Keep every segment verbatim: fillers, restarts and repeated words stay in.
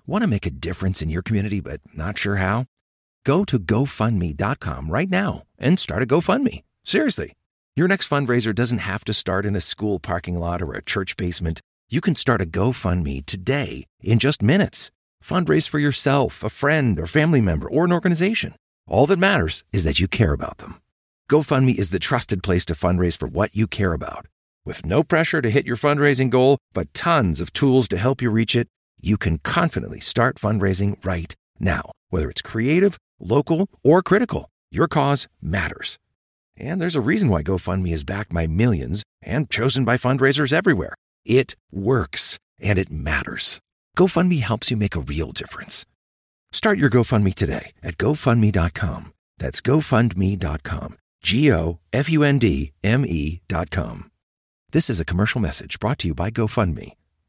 Want to make a difference in your community but not sure how? Go to go fund me dot com right now and start a GoFundMe. Seriously. Your next fundraiser doesn't have to start in a school parking lot or a church basement. You can start a GoFundMe today in just minutes. Fundraise for yourself, a friend, or family member, or an organization. All that matters is that you care about them. GoFundMe is the trusted place to fundraise for what you care about. With no pressure to hit your fundraising goal, but tons of tools to help you reach it, you can confidently start fundraising right now. Whether it's creative, local, or critical, your cause matters. And there's a reason why GoFundMe is backed by millions and chosen by fundraisers everywhere. It works, and it matters. GoFundMe helps you make a real difference. Start your GoFundMe today at go fund me dot com. That's go fund me dot com. G O F U N D M E dot com. This is a commercial message brought to you by GoFundMe.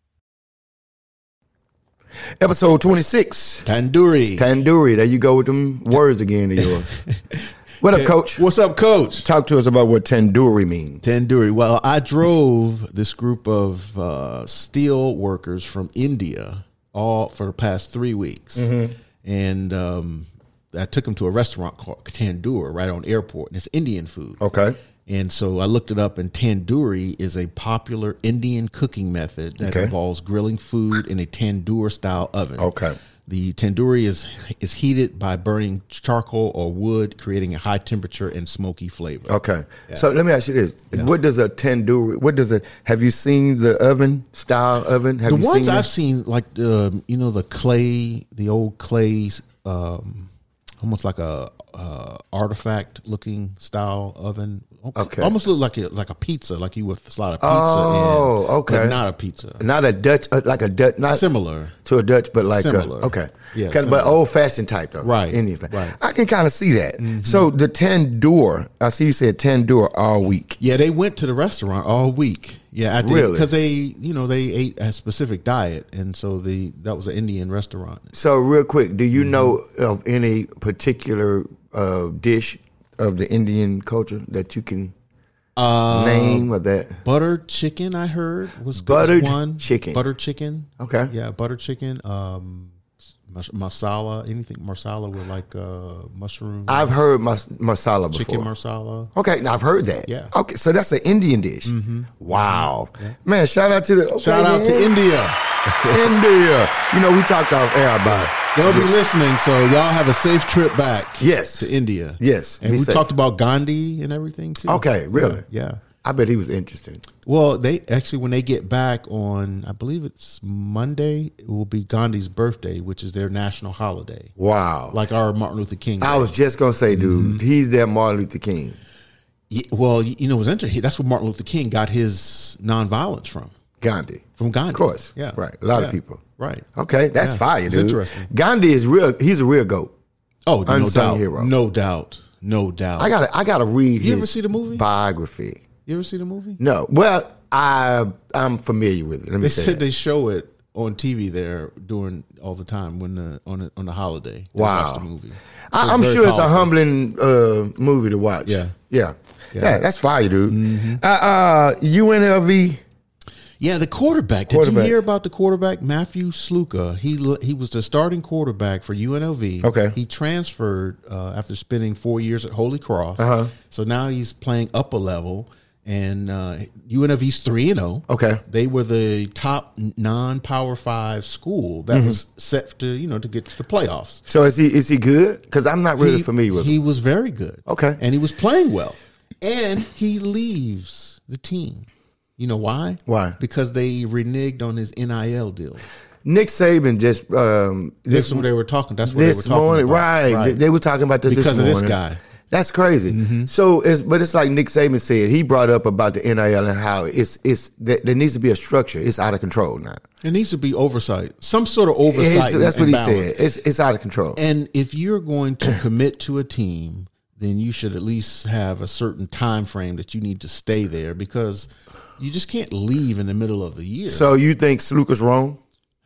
Episode twenty-six. Tandoori. Tandoori. There you go with them words again of yours. What up, Coach? What's up, Coach? Talk to us about what tandoori means. Tandoori. Well, I drove this group of uh, steel workers from India all for the past three weeks. Mm-hmm. And um, I took them to a restaurant called Tandoor right on airport. And it's Indian food. Okay. And so I looked it up, and tandoori is a popular Indian cooking method that okay. involves grilling food in a tandoor-style oven. Okay. The tandoori is is heated by burning charcoal or wood, creating a high temperature and smoky flavor. Okay. Yeah. So let me ask you this. Yeah. What does a tandoori, what does it, have you seen the oven, style oven? Have the you ones seen I've seen, like, um, you know, the clay, the old clay, um, almost like a uh, artifact-looking style oven. Okay. Almost look like a, like a pizza, like you would slide a pizza oh, in. okay. But not a pizza. Not a Dutch, uh, like a Dutch. Not similar. To a Dutch, but like similar. A, okay. Yeah, kind of, but old-fashioned type, though. Right. Indian. Right. I can kind of see that. Mm-hmm. So the tandoor, I see you said tandoor all week. Yeah, they went to the restaurant all week. Yeah, I did, really? Because they, you know, they ate a specific diet, and so the that was an Indian restaurant. So real quick, do you mm-hmm. know of any particular uh, dish of the Indian culture that you can uh, name of that? Butter chicken, I heard was buttered one. chicken. Butter chicken. Okay. Yeah, butter chicken. Um, mas- masala, anything masala with like uh, mushroom. I've heard mas- masala before. Chicken masala. Okay, now I've heard that. Yeah. Okay, so that's an Indian dish. Mm-hmm. Wow. Yeah. Man, shout out to the okay, shout out man. to India. India. You know, we talked off air about it. They'll be listening, so y'all have a safe trip back. Yes. To India. Yes. And we safe. talked about Gandhi and everything too. Okay, really? Yeah. yeah. I bet he was interesting. Well, they actually, when they get back on, I believe it's Monday, it will be Gandhi's birthday, which is their national holiday. Wow. Like our Martin Luther King Day. I was just going to say, dude, mm-hmm. he's their Martin Luther King. Yeah, well, you know, it was interesting. That's where Martin Luther King got his nonviolence from. Gandhi. From Gandhi. Of course. Yeah. Right. A lot yeah. of people. Right. Okay. That's yeah. fire, it's dude. Interesting. Gandhi is real. He's a real GOAT. Oh, no Unsung doubt. hero. No doubt. No doubt. I gotta I gotta read you his ever see the movie? biography. You ever see the movie? No. Well, I I'm familiar with it. Let me they say said that. they show it on T V there during all the time when the on a, on the holiday. They wow. watch the movie. I, I'm sure powerful. It's a humbling uh, movie to watch. Yeah. Yeah. Yeah. yeah that's fire, dude. Mm-hmm. Uh, uh, U N L V. Yeah, the quarterback. Did quarterback. you hear about the quarterback, Matthew Sluka? He he was the starting quarterback for U N L V. Okay. He transferred uh, after spending four years at Holy Cross. Uh-huh. So now he's playing up a level, and uh, U N L V's three and zero. Okay. They were the top non-Power Five school that mm-hmm. was set to you know to get to the playoffs. So is he is he good? Because I'm not really he, familiar with him. He was very good. Okay. And he was playing well, and he leaves the team. You know why? Why? Because they reneged on his N I L deal. Nick Saban just um, this, that's what they were talking. That's what this they were talking morning, about. Right. right? They were talking about this because this of this guy. That's crazy. Mm-hmm. So, it's, but it's like Nick Saban said. He brought up about the N I L and how it's it's there needs to be a structure. It's out of control now. It needs to be oversight, some sort of oversight. It's, that's and what he balance. said. It's it's out of control. And if you're going to commit to a team, then you should at least have a certain time frame that you need to stay there because you just can't leave in the middle of the year. So you think Sluka's wrong?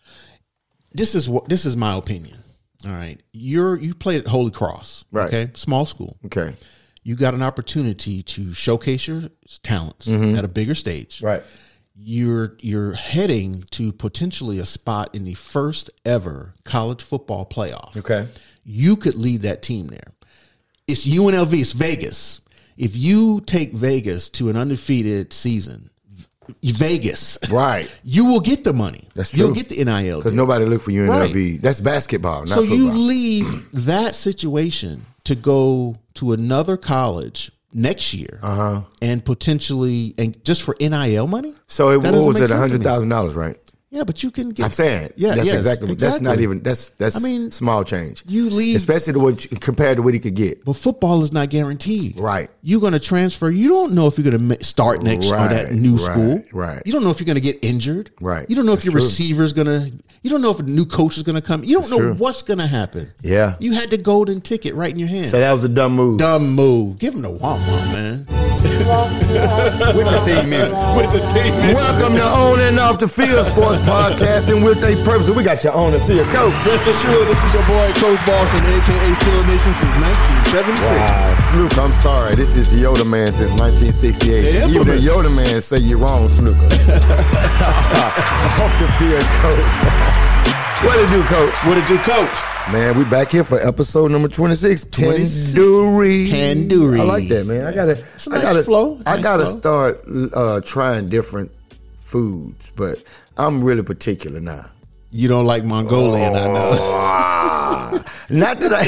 This is what this is my opinion. All right, you're you played at Holy Cross, right? Okay, small school. Okay, you got an opportunity to showcase your talents mm-hmm. at a bigger stage, right? you're you're heading to potentially a spot in the first ever college football playoff. Okay. You could lead that team there. It's U N L V, it's Vegas. If you take Vegas to an undefeated season, Vegas, right, you will get the money. That's true. You'll get the N I L because nobody look for U N L V. Right. That's basketball, not so football. You leave that situation to go to another college next year, uh-huh. and potentially, and just for N I L money. So it what was it, a hundred thousand dollars, right? Yeah, but you can get. I'm saying, yeah, that's yes, exactly, exactly. That's not even. That's that's. I mean, small change. You leave, especially to what you, compared to what he could get. But football is not guaranteed. Right. You're going to transfer. You don't know if you're going to start next right, or that new right, school. Right. You don't know if you're going to get injured. Right. You don't know that's if your true. receiver's going to. You don't know if a new coach is going to come. You don't that's know true. what's going to happen. Yeah. You had the golden ticket right in your hand. So that was a dumb move. Dumb move. Give him the womp womp, man. With the team music. With the team music. Welcome to On and Off the Field Sports Podcasting with a purpose. We got your on the field coach. Mister Sure, this is your boy Coach Boston, aka Steel Nation since nineteen seventy-six. Wow, Sluka, I'm sorry. This is Yoda Man since nineteen sixty-eight. Yeah, Even the Yoda Man say you're wrong, Sluka. Off the field coach. What it do, coach? What it do, coach? Man, we back here for episode number twenty-six. twenty-six. Tandoori. Tandoori. I like that, man. I gotta, it's a I nice gotta, flow. I nice gotta flow. start uh, trying different foods, but I'm really particular now. You don't like Mongolian, oh, I know. Not that I.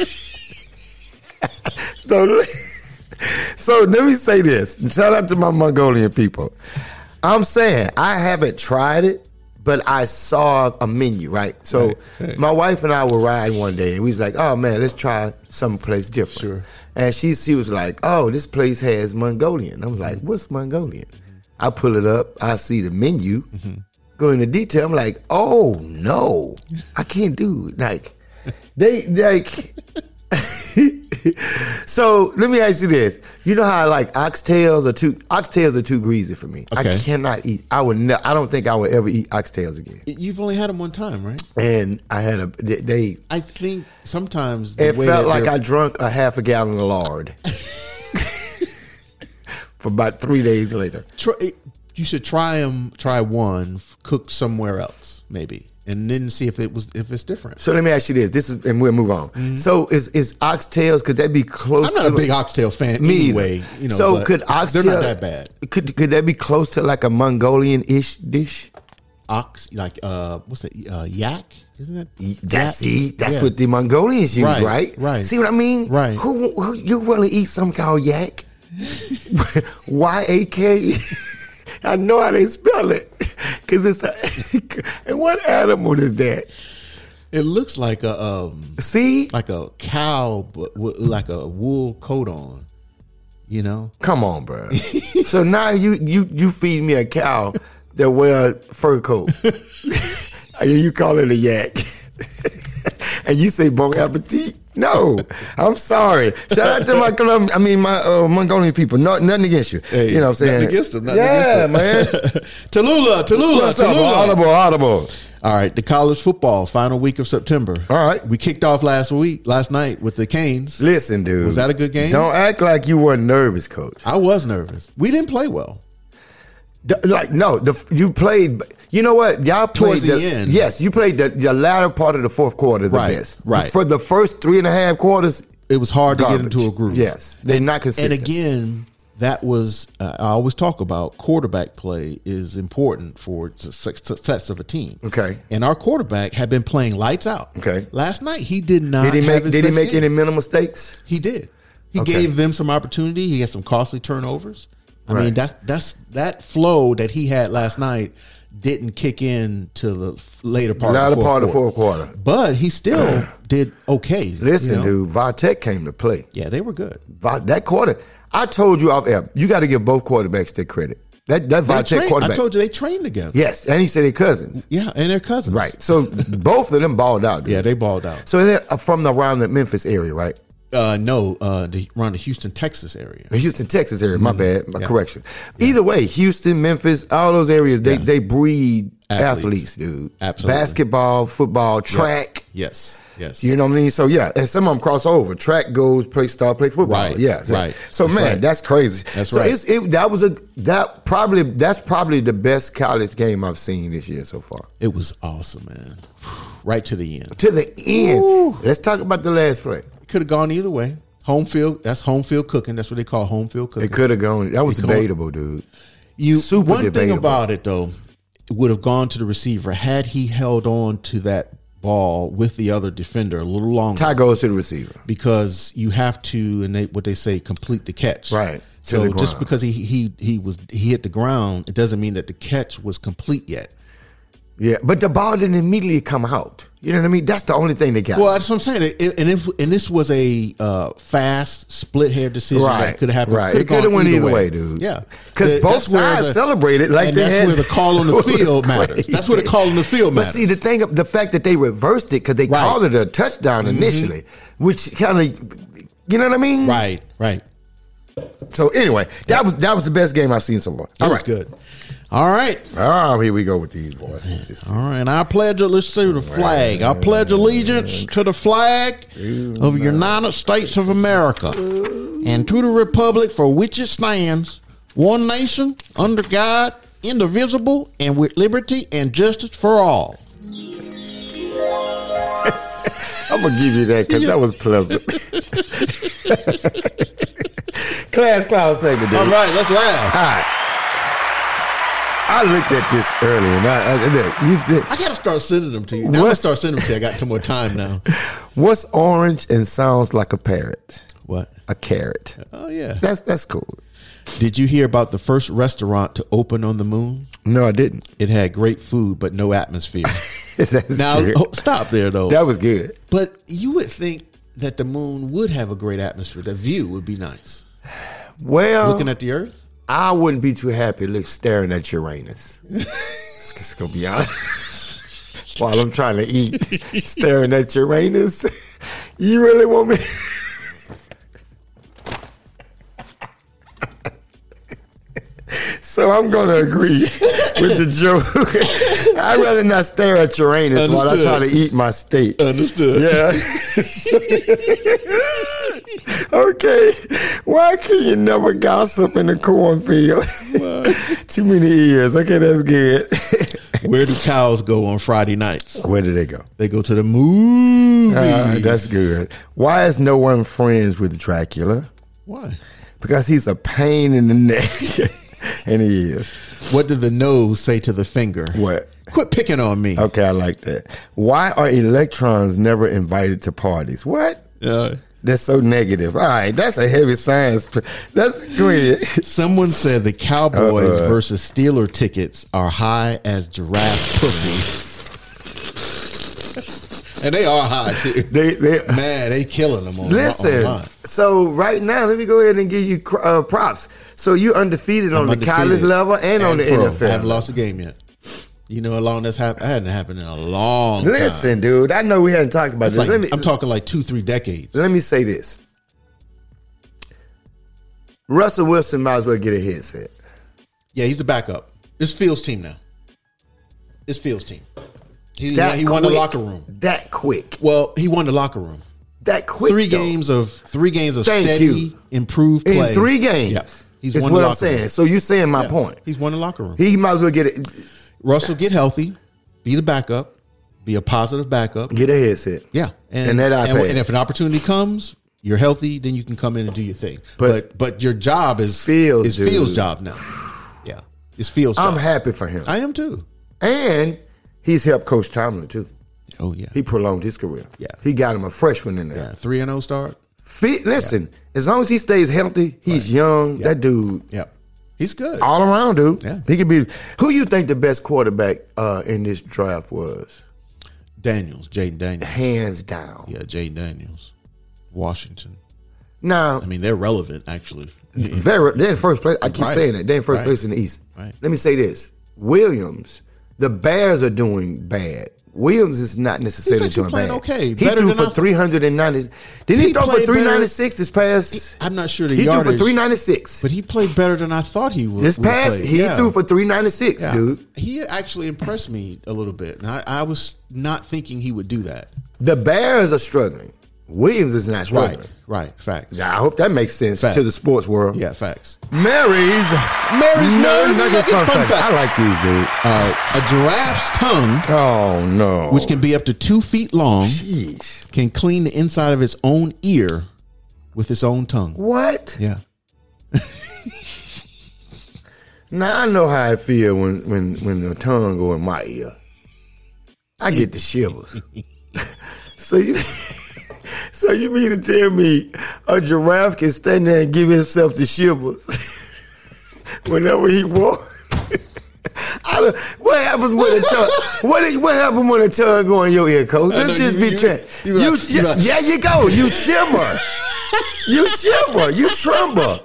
so, so let me say this. Shout out to my Mongolian people. I'm saying I haven't tried it, but I saw a menu, right? So right, right. my wife and I were riding one day, and we was like, "Oh man, let's try someplace different." Sure. And she she was like, "Oh, this place has Mongolian." I was like, "What's Mongolian?" Mm-hmm. I pull it up. I see the menu. Mm-hmm. Go into detail. I'm like, "Oh no, I can't do it." Like they like. So let me ask you this: you know how like oxtails are too oxtails are too greasy for me. Okay. I cannot eat. I would. Ne- I don't think I would ever eat oxtails again. You've only had them one time, right? And I had a. They. I think sometimes the it way felt that like I drunk a half a gallon of lard for about three days later. Try, you should try them. Try one cooked somewhere else, maybe. And then see if it was if it's different. So let me ask you this: This is, and we'll move on. Mm-hmm. So is is oxtails? Could that be close? I'm not to a big oxtail fan me anyway. You know, so could oxtail? They're not that bad. Could could that be close to like a Mongolian-ish dish? Ox, like uh, what's that? Uh, yak, isn't that? That's see, that's yeah. what the Mongolians use, right, right? Right. See what I mean? Right. Who, who you willing to eat something called yak? Y A K. I know how they spell it because it's a. And what animal is that? It looks like a um. See, like a cow, but with like a wool coat on. You know. Come on, bro. So now you you you feed me a cow that wear a fur coat, and you call it a yak, and you say bon appetit. No, I'm sorry. Shout out to my Colombian, I mean my uh, Mongolian people. No, nothing against you. Hey, you know what I'm saying? Nothing against them. Nothing yeah, against them. man. Tallulah, Tallulah, What's Tallulah. Up? Audible, audible. All right, the college football final week of September. All right, we kicked off last week, last night with the Canes. Listen, dude, was that a good game? Don't act like you weren't nervous, coach. I was nervous. We didn't play well. The, like no, the, you played. You know what? Y'all played towards the, the end. Yes, you played the, the latter part of the fourth quarter the right, best. Right. For the first three and a half quarters, it was hard garbage. to get into a groove. Yes, they're not consistent. And again, that was uh, I always talk about quarterback play is important for success of a team. Okay, and our quarterback had been playing lights out. Okay, last night he did not. Did he have make? his Did he make game. any mental mistakes? He did. He okay. gave them some opportunity. He had some costly turnovers. I right. mean, that's that's that flow that he had last night didn't kick in to the later part. Not of the a part quarter. of the fourth quarter, but he still did okay. Listen, you know? dude, Vitek came to play. Yeah, they were good. That quarter, I told you off air. You got to give both quarterbacks their credit. That that Vitek trained, quarterback. I told you they trained together. Yes, and he said they're cousins. Yeah, and they're cousins. Right. So both of them balled out. Dude. Yeah, they balled out. So they're from the, around the Memphis area, right? Uh, no, uh, the, around the Houston, Texas area. The Houston, Texas area. My mm-hmm. bad. My yeah. correction. Yeah. Either way, Houston, Memphis, all those areas, they, yeah. they breed athletes. athletes, dude. Absolutely. Basketball, football, track. Yeah. Yes. Yes. You know what I mean? So, yeah. And some of them cross over. Track goes, play, start, play football. Right. Yeah. So, Right. so that's man, right. that's crazy. That's so right. It's, it, that was a, that probably, that's probably the best college game I've seen this year so far. It was awesome, man. Right to the end. To the end. Woo. Let's talk about the last play. Could have gone either way. Home field, that's home field cooking. That's what they call home field cooking. It could have gone. That was It could've- debatable, dude. You Super one thing debatable. about it though, it would have gone to the receiver had he held on to that ball with the other defender a little longer. Tie goes to the receiver. Because you have to, and they, what they say, complete the catch. Right. To So the just ground. because he he he was he hit the ground, it doesn't mean that the catch was complete yet. Yeah, but the ball didn't immediately come out. You know what I mean? That's the only thing they got. Well, that's what I'm saying. It, it- and if, and this was a uh, fast split hair decision Right, that could have happened. right. Could've It coulda gone went either way, dude. Yeah, 'Cause The- both that's where sides the- celebrated like and they that's had- where the call on the It was field matters. crazy. That's where the call on the field But matters. see, the thing, the fact that they reversed it because they Right. called it a touchdown initially, which kind of, you know what I mean? right, right. So anyway, that was that was the best game I've seen so far. That All was right, good. All right. Oh, here we go with these voices. All right, I pledge, let's see the flag. I pledge allegiance to the flag of the United States of America and to the republic for which it stands, one nation, under God, indivisible, and with liberty and justice for all. I'm gonna give you that because that was pleasant. Class cloud segment, dude. All right, let's laugh. All right. I looked at this earlier, and I, I, look, you, I got to start sending them to you. Now I'm going to What's- start sending them to you. I got some more time now. what's orange and sounds like a parrot? What? A carrot. Oh, yeah. That's that's cool. Did you hear about the first restaurant to open on the moon? No, I didn't. It had great food, but no atmosphere. That's Now, good. oh, stop there, though. That was good. But you would think that the moon would have a great atmosphere. The view would be nice. Well, Looking at the Earth? I wouldn't be too happy look staring at Uranus. Just gonna be honest. While I'm trying to eat, staring at Uranus. You really want me? So I'm going to agree with the joke. I'd rather not stare at Uranus while I Understood. try to eat my steak. Understood. Yeah. Okay. Why can you never gossip in the cornfield? Too many ears. Okay, that's good. Where do cows go on Friday nights? Where do they go? They go to the movies. Uh, that's good. Why is no one friends with Dracula? Why? Because he's a pain in the neck. And he is. What did the nose say to the finger? What? Quit picking on me. Okay, I like that. Why are electrons never invited to parties? What? Uh, That's so negative. All right, that's a heavy science. That's good. someone said the Cowboys Uh-uh. versus Steeler tickets are high as giraffe pussy. And they are high, too. They, they, Man, they killing them on listen. online. So right now, let me go ahead and give you uh, props. So you're undefeated on I'm the college undefeated. level and, on the pro. N F L. I haven't lost a game yet. You know how long that's happened? That hadn't happened in a long time. Listen, dude, I know we hadn't talked about It's this. like- let me, I'm talking like two, three decades. let me say this. Russell Wilson might as well get a headset. Yeah, he's the backup. It's Fields' team now. It's Fields' team. He, That he won the quick. locker room. That quick. Well, he won the locker room. That quick. Three though. games of three games of Thank steady, you. improved play. In three games. Yeah. He's Is won what the I'm locker room. saying. So you're saying my Yeah. point. He's won the locker room. He might as well get it. Russell, get healthy, be the backup, be a positive backup. Get a headset. Yeah, And that and, iPad. and if an opportunity comes, you're healthy, then you can come in and do your thing. But- But but, your job is Fields, is dude. Fields' job now. Yeah, it's Fields' I'm job. happy for him. I am too. And he's helped Coach Tomlin too. Oh yeah, He prolonged his career. Yeah. He got him a freshman in there. yeah. Three and zero start. Fe- listen, as long as he stays healthy, he's young. That dude, Yep, he's good. all around, dude. Yeah. He could be. Who you think the best quarterback uh, in this draft was? Daniels, Jaden Daniels. Hands down. Yeah, Jaden Daniels, Washington. Now, I mean, they're relevant actually. very, they're in first place. I keep Right. saying it. They're in first Right. place in the East. Right. Let me say this: Williams, the Bears are doing bad. Williams is not necessarily actually doing playing bad. okay. He Better threw than for I- three hundred and ninety. Didn't he, He throw for played three better- ninety six this past? I'm not sure the He threw yardage, for three ninety six. but he played better than I thought he would. This would past, play. he Yeah. threw for three ninety six, Yeah. dude. He actually impressed me a little bit, and I, I was not thinking he would do that. The Bears are struggling. Williams is not struggling. Right, right. Facts. Now, I hope that makes sense Facts. to the sports world. Yeah, facts. Mary's Mary's Nerd Nerd Nugget Nugget fun, fun facts. I facts. like these, dude. Uh, a giraffe's tongue, Oh no. which can be up to two feet long, Jeez. can clean the inside of its own ear with its own tongue. What? Yeah. Now I know how I feel when when when the tongue go in my ear. I get the shivers. so you so you mean to tell me a giraffe can stand there and give himself the shivers whenever he wants? I don't, what happens when a tongue? What what happens when a tongue go in your ear, Coach? I know, Let's just you- be you- tra- you you, like- you like- yeah, you go. You shiver. You shiver. You tremble.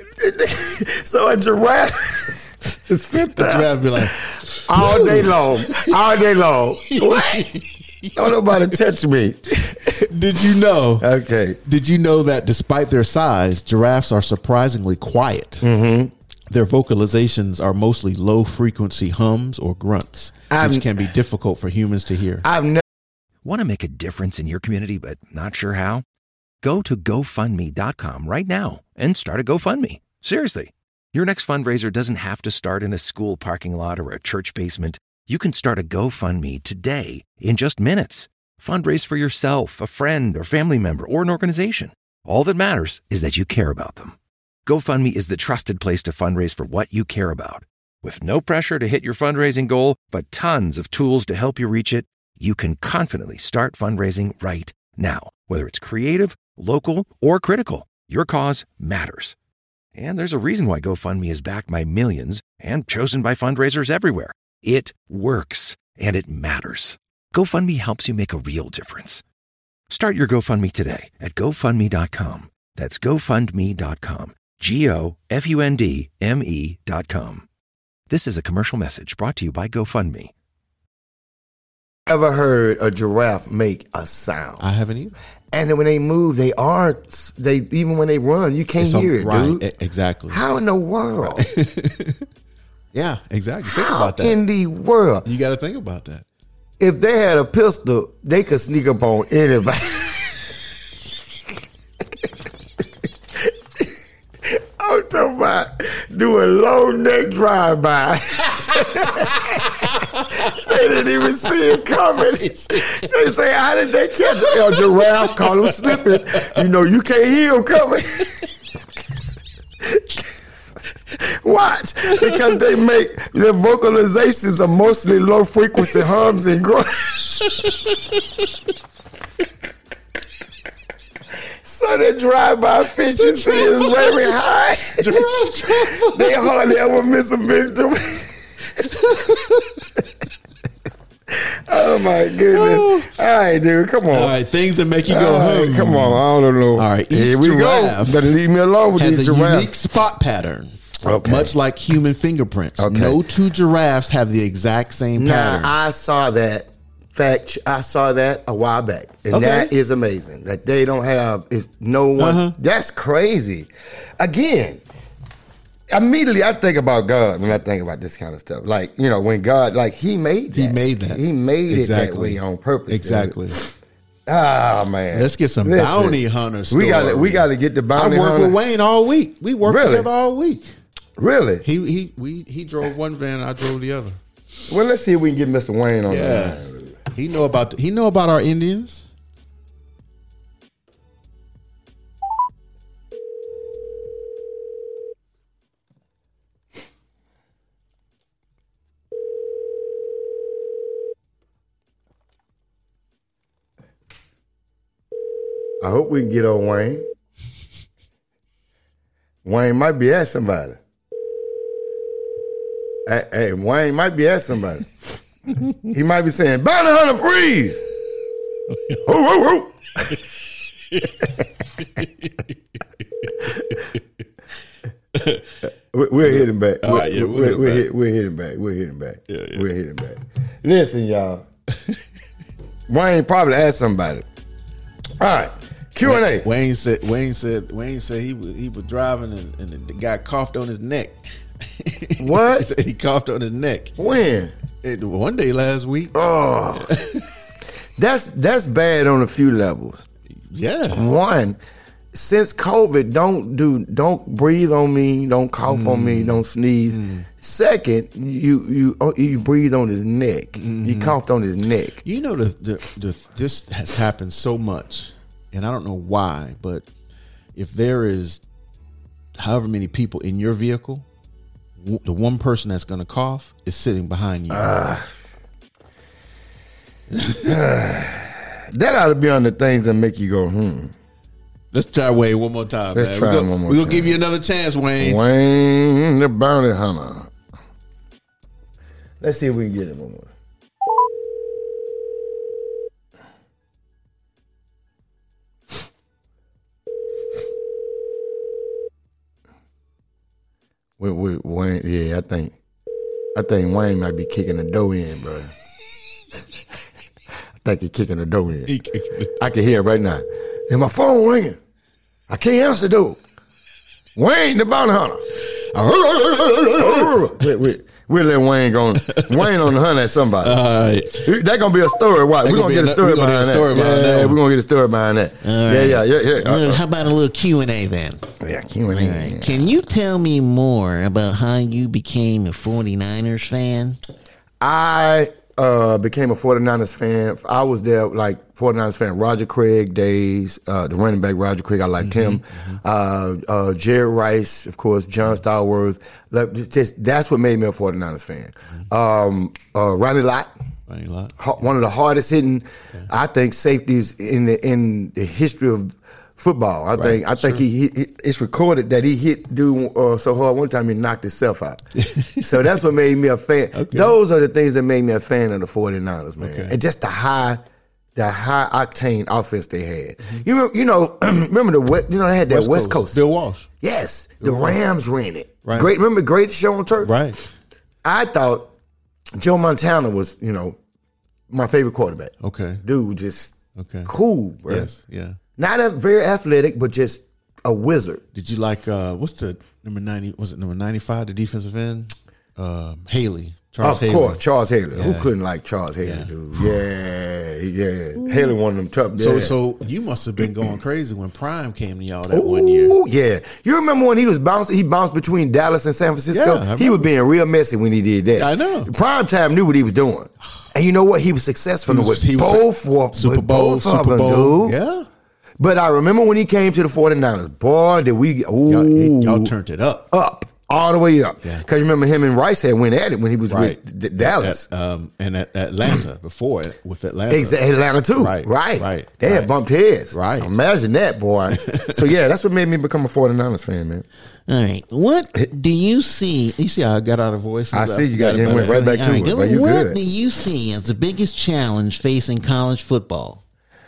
So a giraffe sit The there giraffe be like, all day long, all day long. What? Don't nobody touch me. did you know? Okay. Did you know that despite their size, giraffes are surprisingly quiet? Mm-hmm. Their vocalizations are mostly low frequency hums or grunts, I'm- which can be difficult for humans to hear. I've never. Want to make a difference in your community but not sure how? Go to GoFundMe dot com right now and start a GoFundMe. Seriously. Your next fundraiser doesn't have to start in a school parking lot or a church basement. You can start a GoFundMe today in just minutes. Fundraise for yourself, a friend, or family member, or an organization. All that matters is that you care about them. GoFundMe is the trusted place to fundraise for what you care about. With no pressure to hit your fundraising goal, but tons of tools to help you reach it, you can confidently start fundraising right now. Whether it's creative, local, or critical, your cause matters. And there's a reason why GoFundMe is backed by millions and chosen by fundraisers everywhere. It works, and it matters. GoFundMe helps you make a real difference. Start your GoFundMe today at GoFundMe dot com. That's GoFundMe dot com. G O F U N D M E dot com. This is a commercial message brought to you by GoFundMe. Ever heard a giraffe make a sound? I haven't either. And then when they move, they aren't. They even when they run, you can't It's a- hear it, right, dude. e- exactly. How in the world? Yeah, exactly. Think How about that. in the world? You got to think about that. If they had a pistol, they could sneak up on anybody. I'm talking about doing long neck drive-by. They didn't even see it coming. They say, how did they catch a giraffe? Call him slipping. You know, you can't hear him coming. Watch, because they make their vocalizations are mostly low frequency hums and grunts. So the drive-by efficiency is very high. They hardly ever miss a victim. Oh my goodness! All right, dude, come on. All right, things that make you go, All right, hmm. come on, I don't know. All right, each here we giraffe go. Better leave me alone with has these a giraffes. unique spot pattern, Okay. much like human fingerprints. Okay. No two giraffes have the exact same Now pattern. I saw that fact. I saw that a while back, and Okay. that is amazing. That they don't have is no one. Uh-huh. That's crazy. Again, immediately I think about God when I think about this kind of stuff. Like you know, when God, like He made that. He made that. He made it that Exactly. way on purpose. dude. exactly. Ah man. Let's get some Listen, bounty hunter We got to. story. We got to get the I bounty worked hunter. with Wayne all week. We worked Really? together all week. Really? He he we he drove one van, I drove the other. Well, let's see if we can get Mister Wayne on. Yeah, the line. he know about the, he know about our Indians. I hope we can get on Wayne. Wayne might be at somebody. Hey, hey, Wayne might be at somebody. He might be saying, "Bounty hunter, freeze!" Hoo, hoo, hoo. We- We'll hit him back. All right, yeah, we'll we'll, hit him we'll back. hit, we'll hit him back. We'll hit him back. Yeah, yeah. We'll hit him back. Listen, y'all. Wayne probably asked somebody. All right, Q and A. Wayne said Wayne said Wayne said he was he was driving and, and the guy coughed on his neck. What? He said he coughed on his neck. When? It, one day last week. Oh, That's that's bad on a few levels. Yeah. One, since COVID, don't do don't breathe on me, don't cough mm. on me, don't sneeze. Mm. Second, you you you breathe on his neck. Mm-hmm. You coughed on his neck. You know the, the the this has happened so much, and I don't know why, but if there is however many people in your vehicle, the one person that's going to cough is sitting behind you. Uh, that ought to be on the things that make you go, hmm. Let's try Wayne one more time. Let's man. try we go, one more We're time. going to give you another chance, Wayne. Wayne the Bounty Hunter. Let's see if we can get it one more. Wait, wait, Wayne, yeah, I think, I think Wayne might be kicking the door in, bro. I think he's kicking the door in. I can hear it right now. And my phone ringing. I can't answer the door. Wayne the Bounty Hunter. wait, wait. We'll let Wayne go. Wayne on the hunt at somebody. All right. That's going to be a story. Why? We're going to get a story behind that. Story behind yeah, that we're going to get a story behind that. Right. Yeah, yeah, yeah. yeah. Well, uh, how about a little Q and A then? Yeah, Q and A. All right. Can you tell me more about how you became a 49ers fan? I uh, became a 49ers fan. I was there like 49ers fan. Roger Craig days, uh, the running back Roger Craig. I liked mm-hmm, him. Mm-hmm. Uh, uh, Jerry Rice, of course, John Stallworth. Just that's what made me a 49ers fan. Mm-hmm. Um, uh, Ronnie Lott. Ronnie Lott. One of the hardest hitting, okay. I think, safeties in the in the history of football. I right, think I think sure. he, he it's recorded that he hit dude uh, so hard one time he knocked himself out. So that's what made me a fan. Okay. Those are the things that made me a fan of the 49ers, man. Okay. And just the high the high octane offense they had. Mm-hmm. You know, you know, remember the you know they had that West, West Coast. Coast. Bill Walsh. Yes, Bill the Walsh. Rams ran it. Right. Great, remember Greatest Show on Turf? Right. I thought Joe Montana was, you know, my favorite quarterback. Okay. Dude, just okay. cool, bro. Yes, yeah. Not a very athletic, but just a wizard. Did you like uh, what's the number ninety? Was it number ninety-five? The defensive end, uh, Haley. Charles of Haley. course, Charles Haley. Yeah. Who couldn't like Charles Haley, yeah. dude? Yeah, yeah. Haley one of them tough. So, yeah. so you must have been going crazy when Prime came to y'all that Ooh, one year. Yeah, you remember when he was bouncing? He bounced between Dallas and San Francisco. Yeah, he was being real messy when he did that. I know. Prime Time knew what he was doing, and you know what? He was successful he was, with he both, was Super with Bowl, both Super of them, Bowl. dude. Yeah. But I remember when he came to the 49ers, boy, did we ooh, y'all, y'all turned it up. Up. All the way up. Yeah. Because you remember him and Rice had went at it when he was right. with D- Dallas. At, um, and at Atlanta before it, with Atlanta. Exactly. Atlanta too. Right. Right. Right. They right. had bumped heads. Right. Imagine that, boy. So, yeah, that's what made me become a 49ers fan, man. All right. What do you see? You see how I got out of voice? I see you got it. Went right back to right, it. But you what good. do you see as the biggest challenge facing college football?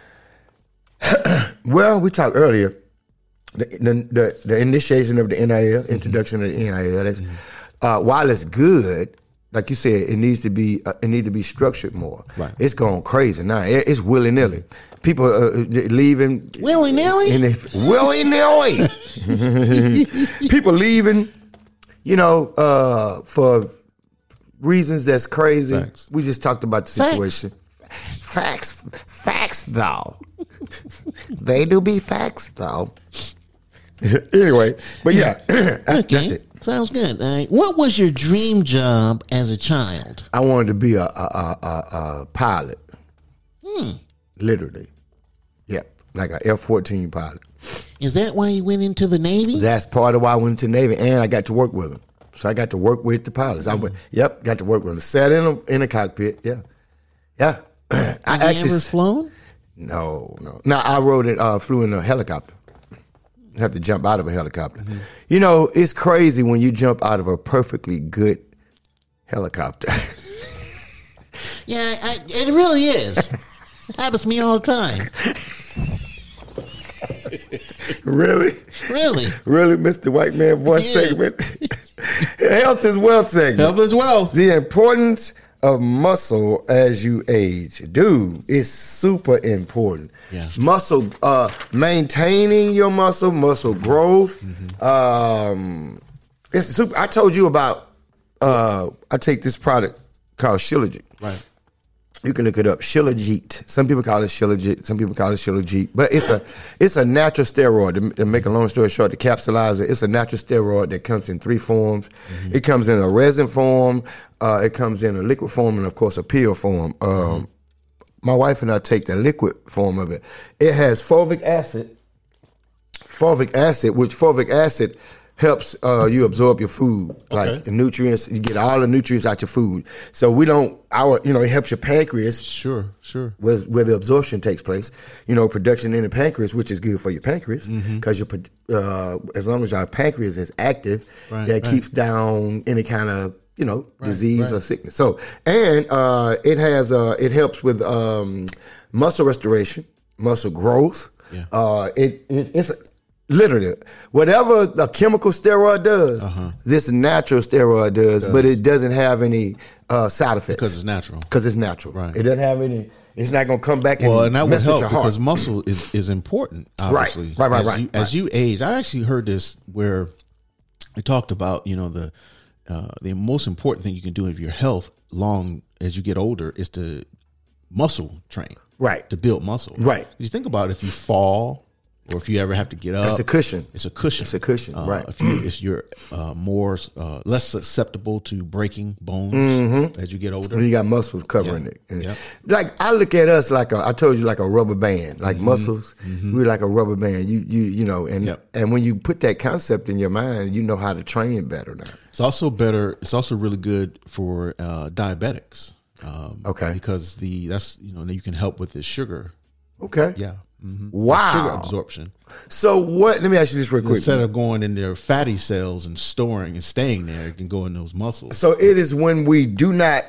Well, we talked earlier. The, the, the, the initiation of the N I L, mm-hmm. introduction of the N I L. That's, mm-hmm. uh, while it's good, like you said, it needs to be uh, it need to be structured more. Right. It's going crazy now. It, it's willy nilly. People uh, leaving willy nilly, willy nilly. People leaving, you know, uh, for reasons that's crazy. Facts. We just talked about the situation. Facts, facts, facts though. They do be facts though. Anyway, but yeah, that's, okay. that's it. Sounds good. All right. What was your dream job as a child? I wanted to be a a, a, a, a pilot. Hmm. Literally. Yep. Like an F fourteen pilot. Is that why you went into the Navy? That's part of why I went into the Navy, and I got to work with them. So I got to work with the pilots. I went, yep, got to work with them. Sat in a, in a cockpit. Yeah. Yeah. I Have actually, you ever flown? No, no. Now, I rode it, uh, flew in a helicopter. You have to jump out of a helicopter. Mm-hmm. You know, it's crazy when you jump out of a perfectly good helicopter. Yeah, I, it really is. It happens to me all the time. Really? Really? Really, Mister White Man Voice Yeah. segment? Health is wealth segment. Health is wealth. The importance of muscle as you age. Dude, it's super important. Yeah. Muscle, uh, maintaining your muscle, muscle growth. Mm-hmm. Um, it's super. I told you about, uh, I take this product called Shilajit. Right. You can look it up. Shilajit. Some people call it Shilajit. Some people call it Shilajit. But it's a it's a natural steroid. To, to make a long story short, the capsulizer, it's a natural steroid that comes in three forms. Mm-hmm. It comes in a resin form. Uh, it comes in a liquid form, and of course a pill form. Um, mm-hmm. My wife and I take the liquid form of it. It has fulvic acid. Fulvic acid, which fulvic acid helps uh, you absorb your food, okay. like the nutrients. You get all the nutrients out your food. So we don't, our, you know, it helps your pancreas. Sure, sure. Where, where the absorption takes place. You know, production in the pancreas, which is good for your pancreas, because mm-hmm. you uh, as long as our pancreas is active, right, that right. keeps down any kind of, you know, right, disease right. or sickness. So, and uh, it has, uh, it helps with um, muscle restoration, muscle growth. Yeah. Uh, it, it it's literally whatever the chemical steroid does, uh-huh. this natural steroid does, it does, but it doesn't have any uh, side effects because it's natural. Because it's natural. Right. It doesn't have any. It's not going to come back. Well, and, and that would mess help with your because heart. muscle is, is important. Obviously, right, right, right, as right, you, right. As you age, I actually heard this where they talked about, you know, the uh, the most important thing you can do of your health long as you get older is to muscle train. Right. To build muscle. Right. You think about it, if you fall or if you ever have to get up. It's a cushion. It's a cushion. It's a cushion, uh, right. If, you, if you're uh, more, uh, less susceptible to breaking bones mm-hmm. as you get older. You got muscles covering yeah. it. And yeah. Like, I look at us like, a, I told you, like a rubber band. Like mm-hmm. muscles, mm-hmm. we're like a rubber band. You you you know, and yep. and when you put that concept in your mind, you know how to train better now. It's also better, it's also really good for uh, diabetics. Um, okay. Because the, that's, you know, you can help with the sugar. Okay. Yeah. Mm-hmm. Wow. Sugar absorption. So what? Let me ask you this real quick. Instead of going in their fatty cells and storing and staying there, it can go in those muscles. So it is when we do not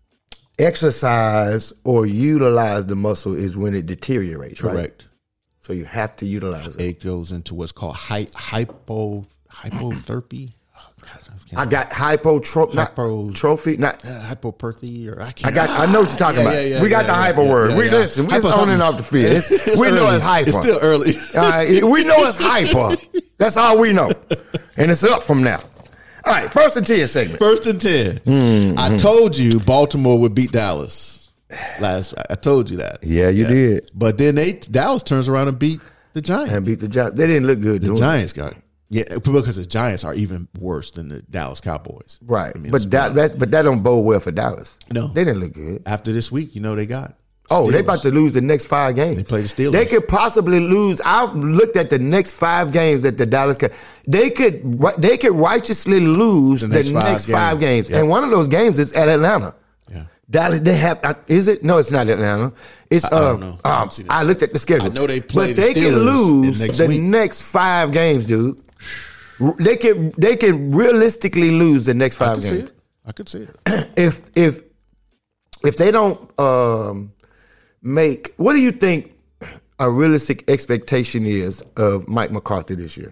exercise or utilize the muscle is when it deteriorates, right? Correct. So you have to utilize it. It goes into what's called hy- hypo hypotherapy. I got hypotrophy, hypo, trophy, not uh, hypoperthy, or I can't. I got. I know what you're talking yeah, about. yeah, yeah, we got yeah, the yeah, hyper yeah, word. yeah, we yeah. listen. We just on and off the field. It's, it's we early. know it's hyper. It's still early. uh, we know it's hyper. That's all we know, and it's up from now. All right, first and ten segment. First and ten. Mm-hmm. I told you Baltimore would beat Dallas last. I told you that. Yeah, you yeah. did. But then they Dallas turns around and beat the Giants. And beat the Giants. They didn't look good. The doing Giants it. got. Yeah, because the Giants are even worse than the Dallas Cowboys. Right. I mean, but that, that but that don't bode well for Dallas. No. They didn't look good. After this week, you know they got Oh, Steelers. they about to lose the next five games. They play the Steelers. They could possibly lose. I looked at the next five games that the Dallas could. They could they could righteously lose the next, the next five, five games. games. Yep. And one of those games is at Atlanta. Yeah. Dallas, they have, is it? No, it's not Atlanta. It's, I, I uh, don't know. I, um, I looked at the schedule. I know they play But the they Steelers can lose next the week. next five games, dude. They can they can realistically lose the next five I can games. See it. I could see it. If if if they don't um, make, what do you think a realistic expectation is of Mike McCarthy this year?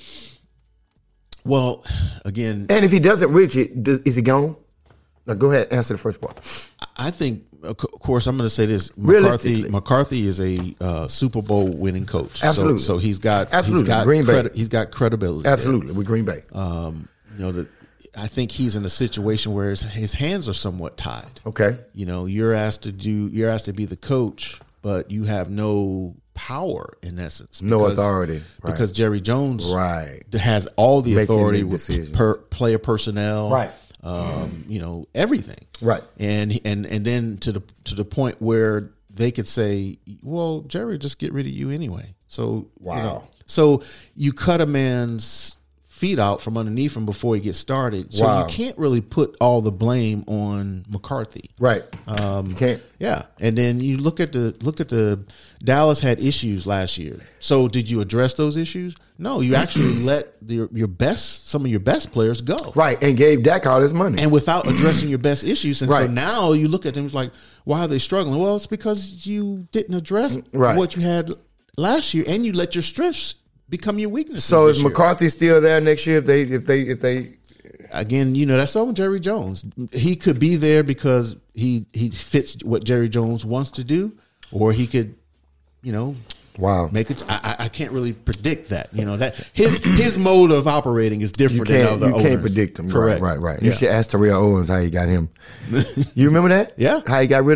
Well, again, and if he doesn't reach it, does, is he gone? Now go ahead, answer the first part. I think, of course, I'm going to say this: McCarthy, McCarthy is a uh, Super Bowl winning coach. Absolutely. So, so he's got absolutely he's got Green Bay. Credi- he's got credibility. Absolutely, there. with Green Bay. Um, you know that. I think he's in a situation where his, his hands are somewhat tied. Okay. You know, you're asked to do, you're asked to be the coach, but you have no power in essence. No because, authority. Right. Because Jerry Jones right. has all the Making authority the with per, player personnel. Right. Um, you know, everything. Right. And and and then to the to the point where they could say, well, Jerry, just get rid of you anyway. So wow. You know, so you cut a man's feet out from underneath him before he gets started. So wow. you can't really put all the blame on McCarthy. Right. Um, you can't. Yeah. And then you look at the look at the Dallas had issues last year. So did you address those issues? No, you actually let the, your best some of your best players go. Right. And gave Dak all his money. And without addressing your best issues. And right. so now you look at them like, why are they struggling? Well, it's because you didn't address right. what you had last year and you let your strengths become your weaknesses. So is year. McCarthy still there next year if they if they if they again, you know, that's all Jerry Jones. He could be there because he he fits what Jerry Jones wants to do, or he could, you know, wow, make it. I, I can't really predict that. You know, that his his mode of operating is different than other you owners. You can't predict him. Correct. Right, right, right. Yeah. You should ask Terrell Owens how he got him. You remember that? Yeah. How he got rid of him?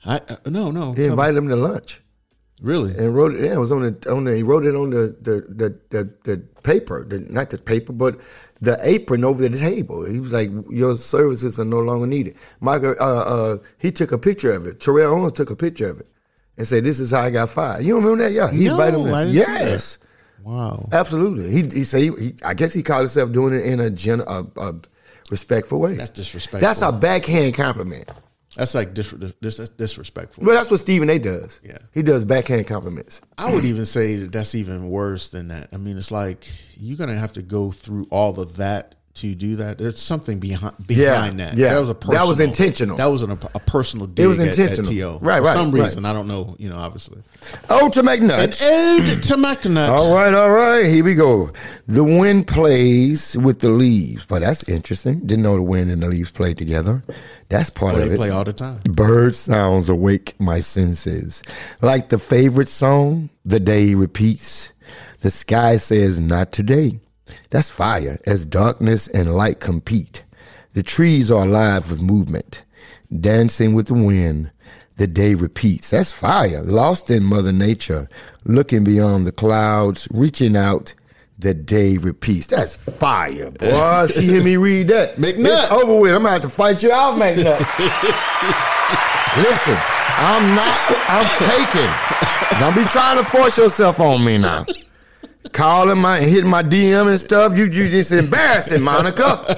I uh, no no. He invited him to lunch. Really? And wrote it. Yeah, it was on the on the. He wrote it on the the the the, the paper, the, not the paper, but the apron over the table. He was like, "Your services are no longer needed." Michael, uh, uh, he took a picture of it. Terrell Owens took a picture of it and said, "This is how I got fired." You don't remember that? Yeah, he No, invited him. To, I didn't see yes, Wow. absolutely. He he said he, he, I guess he called himself doing it in a gen, a, a respectful way. That's disrespectful. That's a backhand compliment. That's like dis- dis- that's disrespectful. Well, that's what Stephen A. does. Yeah. He does backhand compliments. I would even say that that's even worse than that. I mean, it's like you're gonna have to go through all of that to do that. There's something behind behind Yeah, that. yeah. That was a personal, That was intentional. That was an, a personal dig It was at- intentional. at T O Right, For right, some right. reason, I don't know. You know, obviously. Oh, to make An nuts. ode to McNutt. All right, all right. Here we go. The wind plays with the leaves. But that's interesting. Didn't know the wind and the leaves play together. That's part Oh, of they it. play all the time. Bird sounds awake my senses. Like the favorite song, the day repeats. The sky says, not today. That's fire as darkness and light compete. The trees are alive with movement, dancing with the wind. The day repeats. That's fire. Lost in Mother Nature, looking beyond the clouds, reaching out. The day repeats. That's fire, boy. She hear me read that. McNutt. It's over with. I'm going to have to fight you out, McNutt. Listen, I'm not, I'm taking. Don't be trying to force yourself on me now. Calling my, hitting my D M and stuff. You, you just embarrassing, Monica.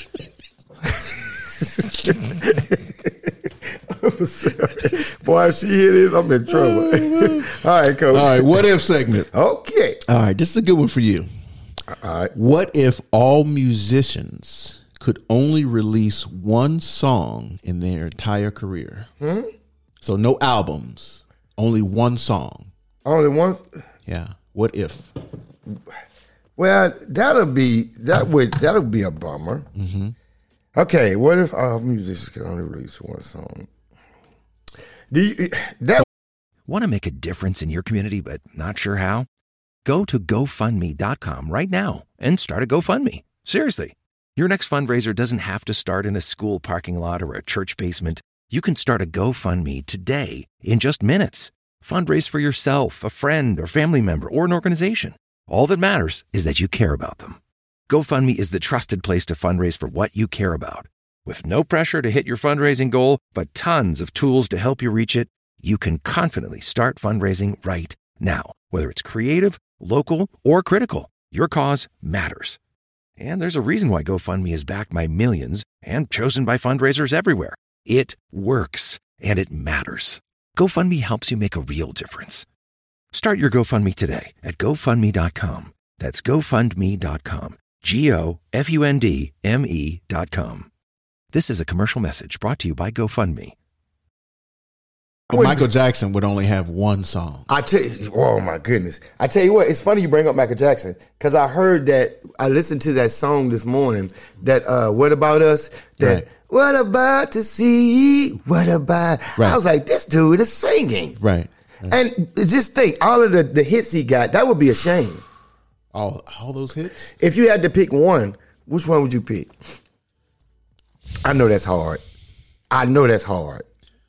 Boy, if she hear this, I'm in trouble. All right, coach. All right. What if segment? Okay. All right. This is a good one for you. All right. What if all musicians could only release one song in their entire career? Hmm? So no albums, only one song. Only one. Yeah. What if? Well, that'll be that would that'll be a bummer. Mm-hmm. Okay, what if all musicians can only release one song? Do you that? Want to make a difference in your community but not sure how? Go to GoFundMe dot com right now and start a GoFundMe. Seriously. Your next fundraiser doesn't have to start in a school parking lot or a church basement. You can start a GoFundMe today in just minutes. Fundraise for yourself, a friend, or family member, or an organization. All that matters is that you care about them. GoFundMe is the trusted place to fundraise for what you care about. With no pressure to hit your fundraising goal, but tons of tools to help you reach it, you can confidently start fundraising right now. Whether it's creative, local, or critical, your cause matters. And there's a reason why GoFundMe is backed by millions and chosen by fundraisers everywhere. It works, and it matters. GoFundMe helps you make a real difference. Start your GoFundMe today at GoFundMe dot com. That's GoFundMe dot com. G O F U N D M E dot com. This is a commercial message brought to you by GoFundMe. Michael Jackson would only have one song. I tell you, oh my goodness! I tell you what, it's funny you bring up Michael Jackson because I heard that I listened to that song this morning. That uh, "What About Us?" That Right. "What about to see? What about?" Right. I was like, this dude is singing, Right. and just think, all of the, the hits he got, that would be a shame. All all those hits? If you had to pick one, which one would you pick? I know that's hard. I know that's hard.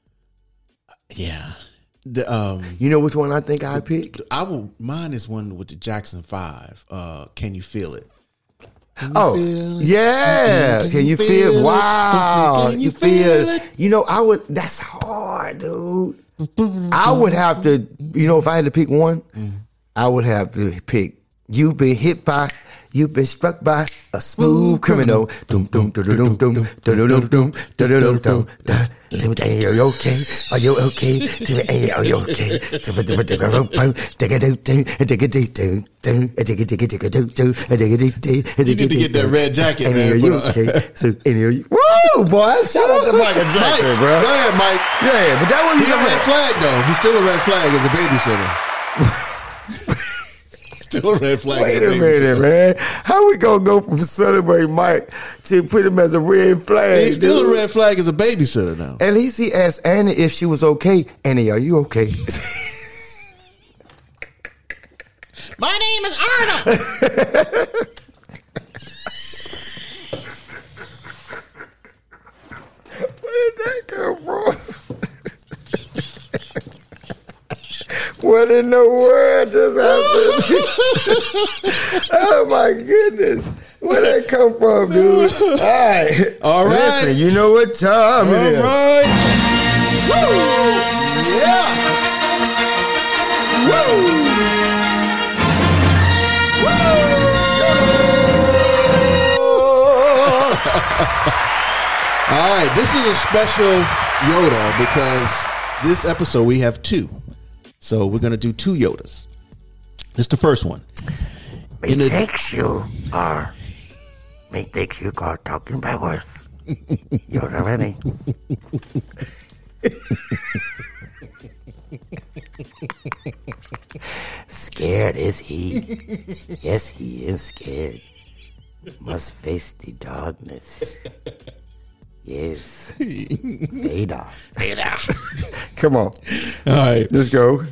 Yeah. The, um, You know which one I think I'd pick? I will. Mine is one with the Jackson Five. Uh, Can you feel it? Can you Oh, feel it? yeah. Can, you feel, it? Wow. Can you you feel, feel it? You know, I would, that's hard, dude. I would have to, you know, if I had to pick one, I would have to pick, you've been hit by, you've been struck by a smooth criminal. Doom, doom, doom, doom, doom, doom, doom, doom, doom, doom, doom. Tell me, are you okay? Are you okay? Tell me, hey, are you okay? Tell me, digga do do, digga do do do, digga digga digga do do, digga do do, You need to get that red jacket, and man. are for you the- okay? So, and are you? Woo, boy! Shout out to Michael Mike, Jackson, go bro. ahead, Mike. Yeah, but that one He's you a red got. flag though. He's still a red flag as a babysitter. Still a red flag. Wait as a a minute, babysitter. man. How we gonna go from celebrate Mike to put him as a red flag? He's still dude? a red flag as a babysitter now. At least he asked Annie if she was okay. Annie, are you okay? My name is Arnold. Where did that come from? What in the world just happened? Oh my goodness. Where that come from, dude? All right. All right. Listen, you know what time All it is. right. Woo! Yeah. Woo! Woo! All right. This is a special Yoda because this episode we have two. So we're going to do two Yodas. This is the first one. Me thinks you are. Me thinks you are talking backwards. You're ready. Scared is he? Yes, he is scared. Must face the darkness. Yes. Vader. Vader. Come on. All right. Let's go.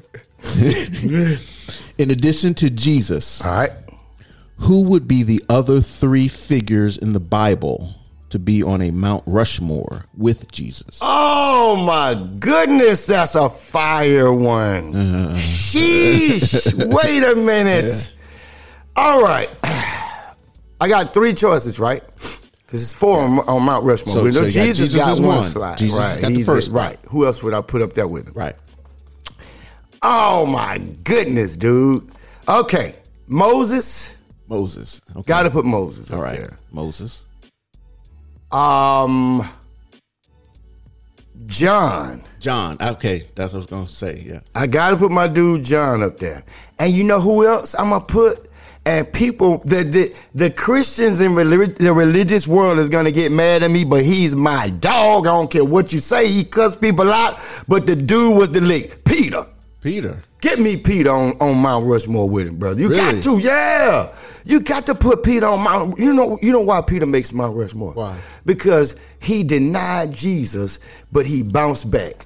In addition to Jesus, All right. who would be the other three figures in the Bible to be on a Mount Rushmore with Jesus? Oh my goodness, that's a fire one. Uh, Sheesh. Wait a minute. Yeah. All right. I got three choices, right? Because it's four on, on Mount Rushmore. So- we know so you got Jesus, Jesus got is one one. slide. Jesus right. got the He's first it, one. right. Who else would I put up there with him? Right. Oh my goodness, dude. Okay. Moses. Moses. Okay. Got to put Moses All up right. there. Moses. Um, John. John. Okay. That's what I was going to say. Yeah. I got to put my dude John up there. And you know who else I'm going to put? And people, the the, the Christians in relig- the religious world is going to get mad at me, but he's my dog. I don't care what you say. He cussed people out, but the dude was the lick. Peter. Peter. Get me Peter on, on Mount Rushmore with him, brother. You Really? got to, yeah. You got to put Peter on Mount. You know, you know why Peter makes Mount Rushmore? Why? Because he denied Jesus, but he bounced back.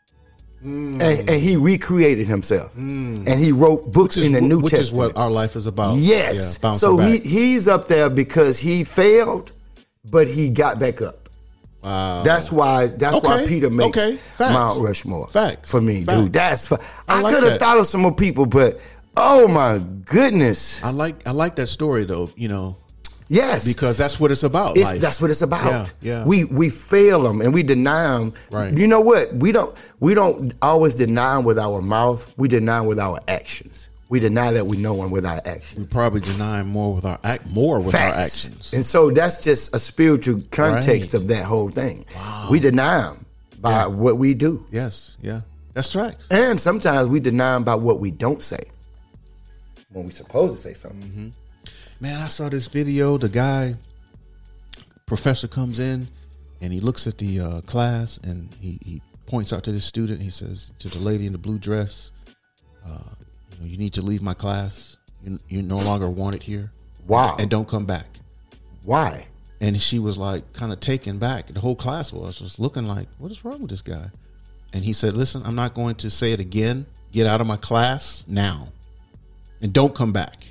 Mm. And, and he recreated himself. Mm. And he wrote books Which is, in the New which Testament. is what our life is about. Yes. Yeah, so he, back. he's up there because he failed, but he got back up. Wow. That's why. That's Okay. why Peter makes Okay. Facts. Mount Rushmore. Facts. For me, Facts. dude. That's. Fa- I I, like could have that. thought of some more people, but oh my goodness. I like I like that story though, you know, Yes, because that's what it's about. it's, life. that's what it's about. Yeah, yeah. We we fail them and we deny them. Right. You know what? We don't we don't always deny them with our mouth. We deny them with our actions. We deny that we know them with our actions. We probably deny more with our act more with our Facts. actions. And so that's just a spiritual context Right. of that whole thing. Wow. We deny them by Yeah. what we do. Yes, yeah. That's tracks. And sometimes we deny them by what we don't say when we're supposed to say something. Mm-hmm. Man, I saw this video. The guy, professor comes in and he looks at the uh, class and he, he points out to the student. He says to the lady in the blue dress, uh, you know, you need to leave my class. You, you're no longer wanted here. Wow. And don't come back. Why? And she was like kind of taken back. The whole class was was looking like, what is wrong with this guy? And he said, listen, I'm not going to say it again. Get out of my class now. And don't come back.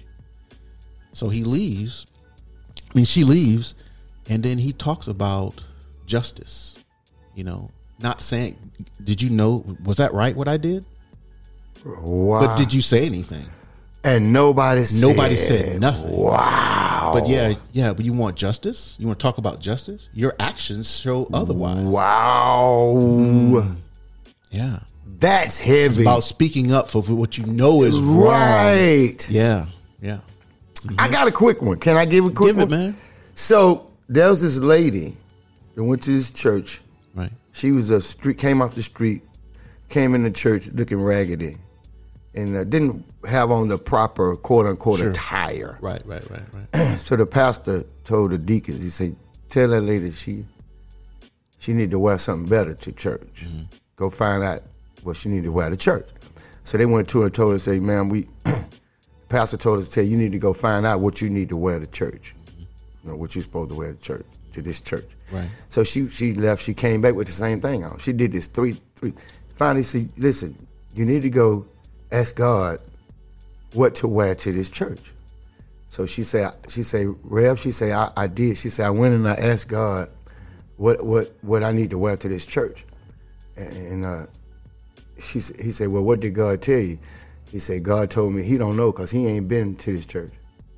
So he leaves. I mean, she leaves. And then he talks about justice. You know, not saying, did you know, was that right what I did? Wow. But did you say anything? And nobody said, Nobody said nothing. Wow. But yeah, yeah, but you want justice? You want to talk about justice? Your actions show otherwise. Wow. Mm. Yeah. That's It's heavy. about speaking up for what you know is wrong. Right. Yeah. Yeah. I got a quick one. Can I give a quick Give it, one? man. So there was this lady that went to this church. Right. She was a street, came off the street, came in the church looking raggedy, and uh, didn't have on the proper quote unquote Sure. attire. Right, right, right, right. So the pastor told the deacons, he said, "Tell that lady she she need to wear something better to church. Mm-hmm. Go find out what she need to wear to church." So they went to her and told her, "Say, ma'am, we." Pastor told us to tell you, you need to go find out what you need to wear to church. Mm-hmm. You know, what you're supposed to wear to church, to this church. Right. So she she left, she came back with the same thing on. She did this three, three. Finally, she said, listen, you need to go ask God what to wear to this church. So she said, she said, Rev, she said, I, I did. She said, I went and I asked God what what what I need to wear to this church. And uh, she s- he said, well, what did God tell you? He said, God told me he don't know because he ain't been to this church.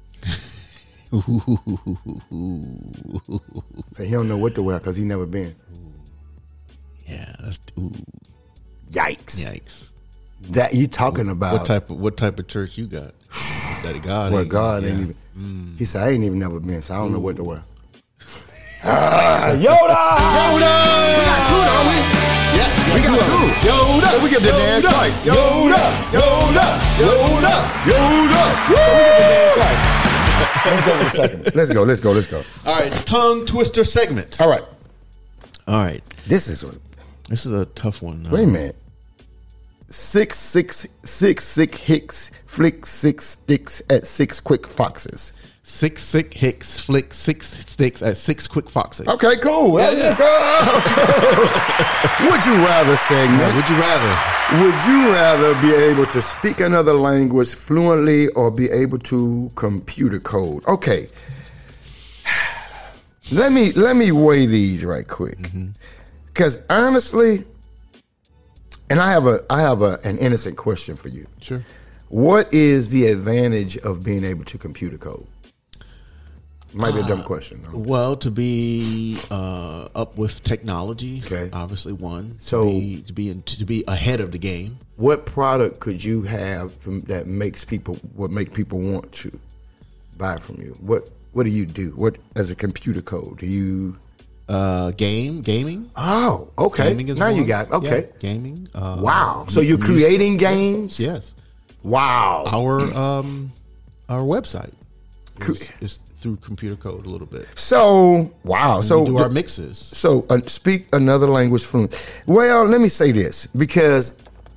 So he don't know what to wear because he never been. Yeah, that's ooh, Yikes. yikes. That you talking about. What type of what type of church you got? That God Where ain't God yeah. ain't even. Mm. He said, I ain't even never been, so I don't know what to wear. Ah, Yoda! Yoda! We got two, don't we? Yes, We got two. Yoda! So we get the dance twice. Yoda! Yoda! Yoda! Yoda! So we get the dance twice. Let's go in a second. Let's go, let's go, let's go. All right, tongue twister segment. All right. All right, This is, this is a tough one. wait a minute. Six, six, six, six hicks, flick six sticks at six quick foxes. Six sick hicks flick six sticks at six quick foxes. Okay, cool. Yeah, Yeah, yeah. Would you rather segment? Now, would you rather? Would you rather be able to speak another language fluently or be able to computer code? Okay. Let me let me weigh these right quick. Because honestly, and I have a I have a, an innocent question for you. Sure. What is the advantage of being able to computer code? Might be a dumb question. though. Well, to be uh, up with technology, Okay. obviously one. So- to be to be, in, to be ahead of the game. What product could you have from, that makes people what make people want to buy from you? What What do you do? What as a computer code do you? Uh, game, gaming. Oh, okay. Gaming is now you one. got okay. Yeah, gaming. Uh, Wow. So you're music. creating games? Yes. Wow. Our um, our website Co- is, is through computer code a little bit. So wow. And So we do the- our mixes. So uh, speak another language fluent. Well, let me say this because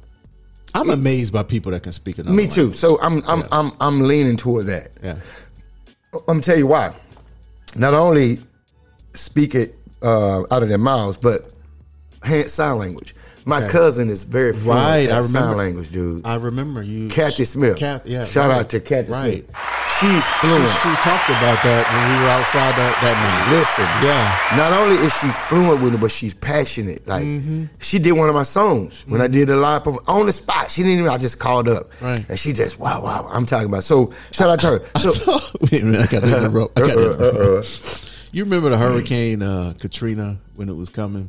I'm amazed by people that can speak another. me too. language. So I'm I'm Yeah. I'm I'm leaning toward that. Yeah. I'm gonna tell you why. Not only speak it uh, out of their mouths, but hand, sign language. My Okay. cousin is very fluent Right, at I sign remember- language, dude. I remember you, Kathy Smith. Kath, yeah. Shout right. out to Kathy Right. Smith. She's She, fluent. she talked about that when we were outside that, that night. Listen, Yeah. not only is she fluent with it, but she's passionate. Like Mm-hmm. she did one of my songs when I did a live perform- on the spot. She didn't even. I just called up, Right. and she just wow, wow. I'm talking about. So shout out to her. So So, wait a minute, I got to interrupt. I gotta Uh-uh, interrupt. You remember the Hurricane uh, Katrina when it was coming?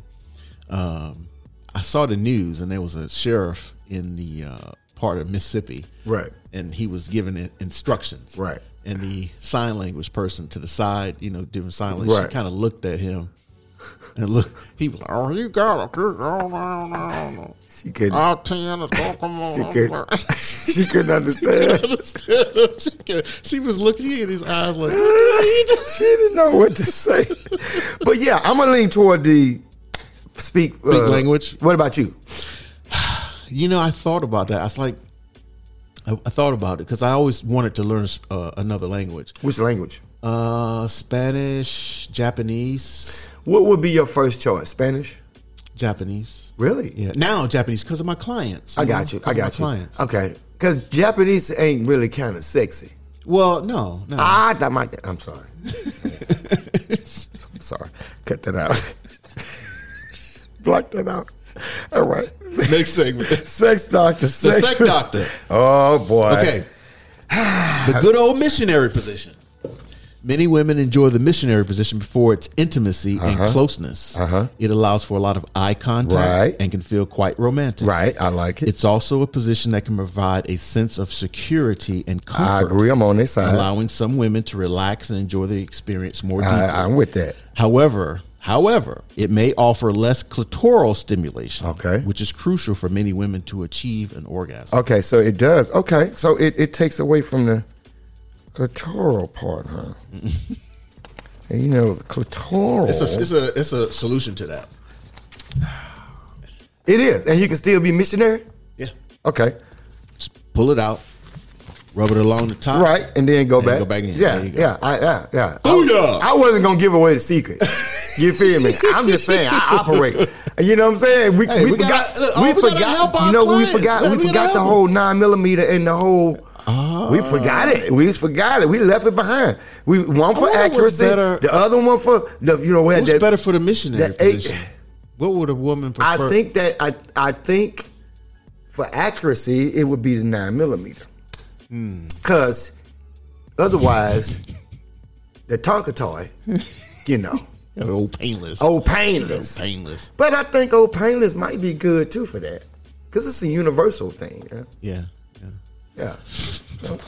Um, I saw the news, and there was a sheriff in the uh, part of Mississippi, Right. And he was giving it instructions, Right. And the sign language person to the side, you know, doing sign language, Right. she kind of looked at him, and look, he was like, "Oh, you got it." Oh, no, no, no, no. she couldn't. All ten is gonna come on. She couldn't. She couldn't understand. she, could- she was looking in his eyes like, She didn't know what to say. But yeah, I'm gonna lean toward the speak, uh, language. What about you? you know, I thought about that. I was like, I, I thought about it because I always wanted to learn uh, another language. Which language? Uh, Spanish, Japanese, What would be your first choice? Spanish? Japanese. Really? Yeah, now Japanese because of my clients. I know, got you. 'cause I of my got you. Clients. Okay. Because Japanese ain't really kind of sexy. Well, no, no. Ah, that might. I'm sorry. I'm sorry. Cut that out. Block that out. All right. Next segment. Sex doctor. The Sex, sex doctor. Oh boy. Okay. The good old missionary position. Many women enjoy the missionary position for its intimacy and closeness. Uh-huh. It allows for a lot of eye contact Right. and can feel quite romantic. Right. I like it. It's also a position that can provide a sense of security and comfort. I agree. I'm on this side. Allowing some women to relax and enjoy the experience more deeply. I, I'm with that. However, however, it may offer less clitoral stimulation, Okay. which is crucial for many women to achieve an orgasm. Okay, so it does. Okay, so it, it takes away from the clitoral part, huh? And you know, the clitoral. It's a, it's a it's a solution to that. It is, and you can still be missionary. Yeah, Okay, just pull it out, rub it along the top. right, and then go And back. go back in. Yeah, There you go. yeah, I, yeah, yeah. Booyah! I, I wasn't gonna give away the secret. You feel me? I'm just saying I operate. You know what I'm saying? We, Hey, we, we forgot. gotta- look, oh, we we gotta forgot. help our You know, we clients. forgot. Man, We we gotta forgot the help whole nine millimeter and the whole. We forgot it. We just forgot it. We left it behind. We one for wonder what's accuracy, better- the other one for the. You know, we had What's that. better for the missionary that eight- position? What would a woman prefer? I think that I I think for accuracy, it would be the nine millimeter. Because otherwise, the Tonka toy, you know, Old Painless. old painless. Old Painless. But I think old painless might be good too for that, because it's a universal thing. Yeah. Yeah. yeah.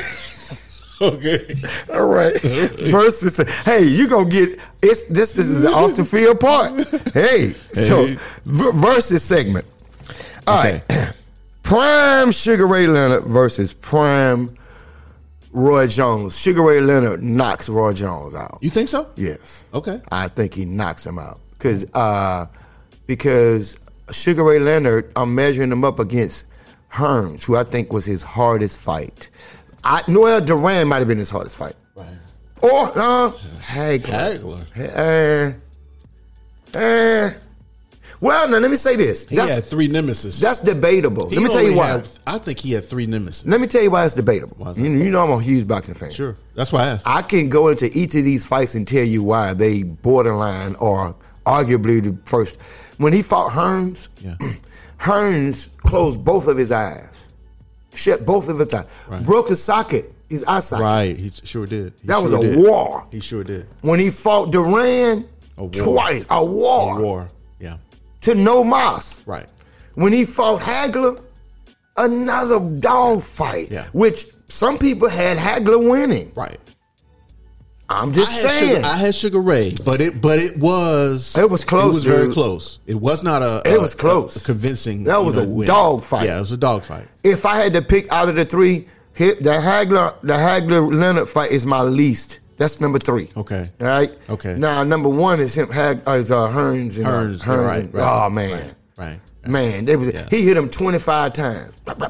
Okay. All right. Versus, hey, you gonna get it's this. This is the off the field part. Hey, so Hey. v- versus segment. All Okay. right. Prime Sugar Ray Leonard versus Prime Roy Jones. Sugar Ray Leonard knocks Roy Jones out. You think so? Yes. Okay. I think he knocks him out because uh, because Sugar Ray Leonard, I'm measuring him up against Hearns, who I think was his hardest fight. I, Noel Duran might have been his hardest fight. Right. Or uh, Hagler. Hagler. Uh, uh, well, now let me say this. He That's, had three nemesis. that's debatable. He Let me tell you only why. had- I think he had three nemesis. Let me tell you why it's debatable. Why is that? You, you know I'm a huge boxing fan. Sure. That's why I asked. I can go into each of these fights and tell you why they borderline or arguably the first. When he fought Hearns, Yeah. Hearns closed both of his eyes, shut both of his eyes, Right. broke his socket, his eye socket. Right. He sure did. He That was sure a did. war. He sure did. When he fought Duran, A war. twice, a war, A war. Yeah. to no mas. Right. When he fought Hagler, another dog fight, Yeah. which some people had Hagler winning. Right. I'm just I had, saying. Sugar, I had Sugar Ray, but it but it was It was close, It was very dude. close. It was not a. It a- was close. A, a convincing. That you was know, a win. dog fight. Yeah, it was a dog fight. If I had to pick out of the three, hit the Hagler, the Hagler Leonard fight is my least. That's number three. Okay. All right. Okay. Now number one is him. Hag, uh, is uh, Hearns and uh, Hearns, Hearns right, and- right, oh man, right, right. man, they was, Yeah. he hit him twenty-five times.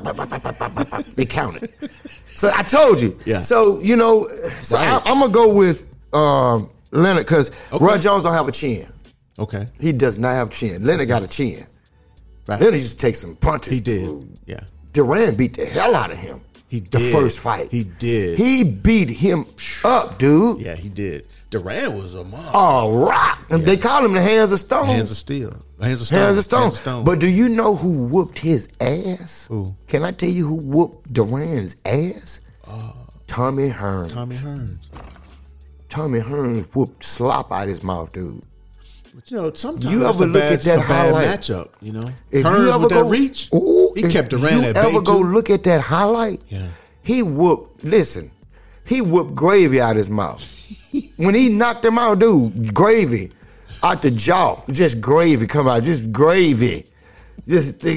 They counted. So I told you. Yeah. So you know, so Right. I, I'm gonna go with um, Leonard because Roy Jones don't have a chin. Okay. He does not have a chin. Leonard got a chin. Right. Leonard used to take some punches. He did. Yeah. Duran beat the hell out of him. He The did. first fight. He did. He beat him up, dude. Yeah, he did. Durant was a monster. Oh, rock. And they call him the Hands of Stone. Hands of steel. Hands of stone. Hands of Stone. Hands of stone. But do you know who whooped his ass? Who? Can I tell you who whooped Duran's ass? Tommy Hearns. Tommy Hearns. Tommy Hearns whooped slop out his mouth, dude. But you know, sometimes You that's ever a look bad, at that a bad highlight? matchup. You know, If Hearns you ever with go, that reach, Ooh, he if kept Durant you at bay ever go too. look at that highlight? Yeah. He whooped. Listen, he whooped gravy out his mouth. When he knocked him out, dude, gravy out the jaw, just gravy come out, just gravy, just they,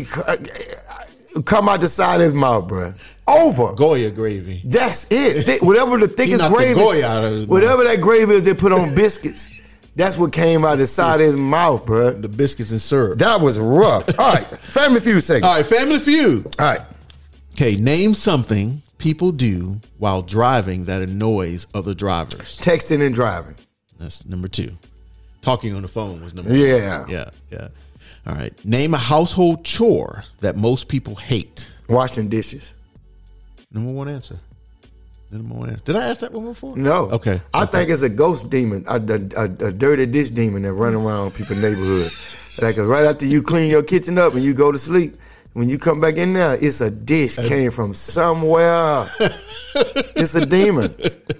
come out the side of his mouth, bro. Over. Goya gravy. That's it. Thick- whatever the thickest knocked the gravy, Goya out of his mouth. whatever that gravy is they put on biscuits, that's what came out the side of his mouth, bro. The biscuits and syrup. That was rough. All right, Family Feud segment. All right, Family Feud. All right. Okay, name something people do while driving that annoys other drivers. Texting and driving. That's number two. Talking on the phone was number Yeah. one. Yeah, yeah. All right. Name a household chore that most people hate. Washing dishes. Number one answer. Number one answer. Did I ask that one before? No. Okay. I okay. think it's a ghost demon, a, a, a, a dirty dish demon that run around people's neighborhood. Like right after you clean your kitchen up and you go to sleep, when you come back in there, it's a dish came from somewhere. It's a demon.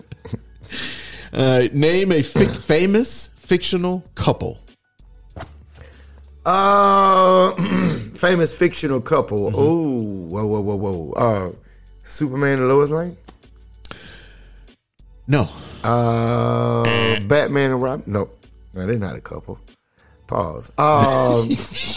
Uh, name a fic- famous fictional couple. Uh, famous fictional couple. Mm-hmm. Oh, whoa, whoa, whoa, whoa. Uh, Superman and Lois Lane. No. Uh, Batman and Robin. No, no, they're not a couple. Pause. Um,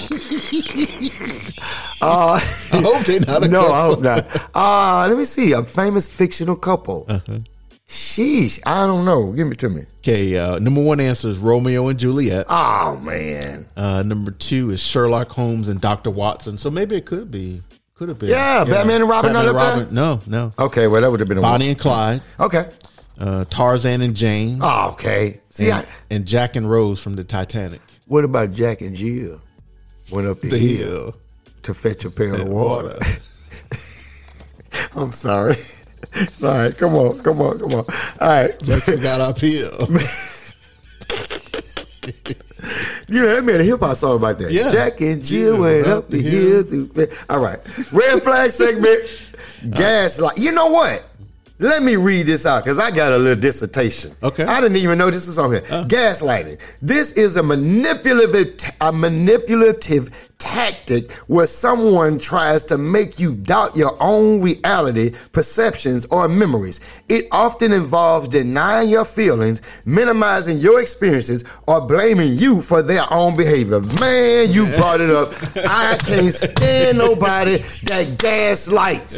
uh, I hope they're not a no, couple. I hope not. Uh, let me see. A famous fictional couple. Uh-huh. Sheesh. I don't know. Give it to me. Okay. Uh, number one answer is Romeo and Juliet. Oh, man. Uh, number two is Sherlock Holmes and Doctor Watson. So maybe it could be. Could have been. Yeah, Batman and Robin Batman not and up Robin. No, no. Okay, well, that would have been a Bonnie and Clyde. Okay. Uh, Tarzan and Jane. Oh, okay. See, and, I, and Jack and Rose from the Titanic. what about Jack and Jill? Went up the, The hill hill. to fetch a pail of And water. water. I'm sorry. All right, come on, come on, come on. All right. Jack got uphill. You know, they made a hip hop song about that. Yeah. Jack and Jill yeah, went up the hill. hill. All right. Red flag segment. Gaslight. You know what? Let me read this out because I got a little dissertation. Okay. I didn't even know this was on here. Uh. Gaslighting. This is a manipulative, a manipulative tactic where someone tries to make you doubt your own reality, perceptions, or memories. It often involves denying your feelings, minimizing your experiences, or blaming you for their own behavior. Man, you brought it up. I can't stand nobody that gaslights.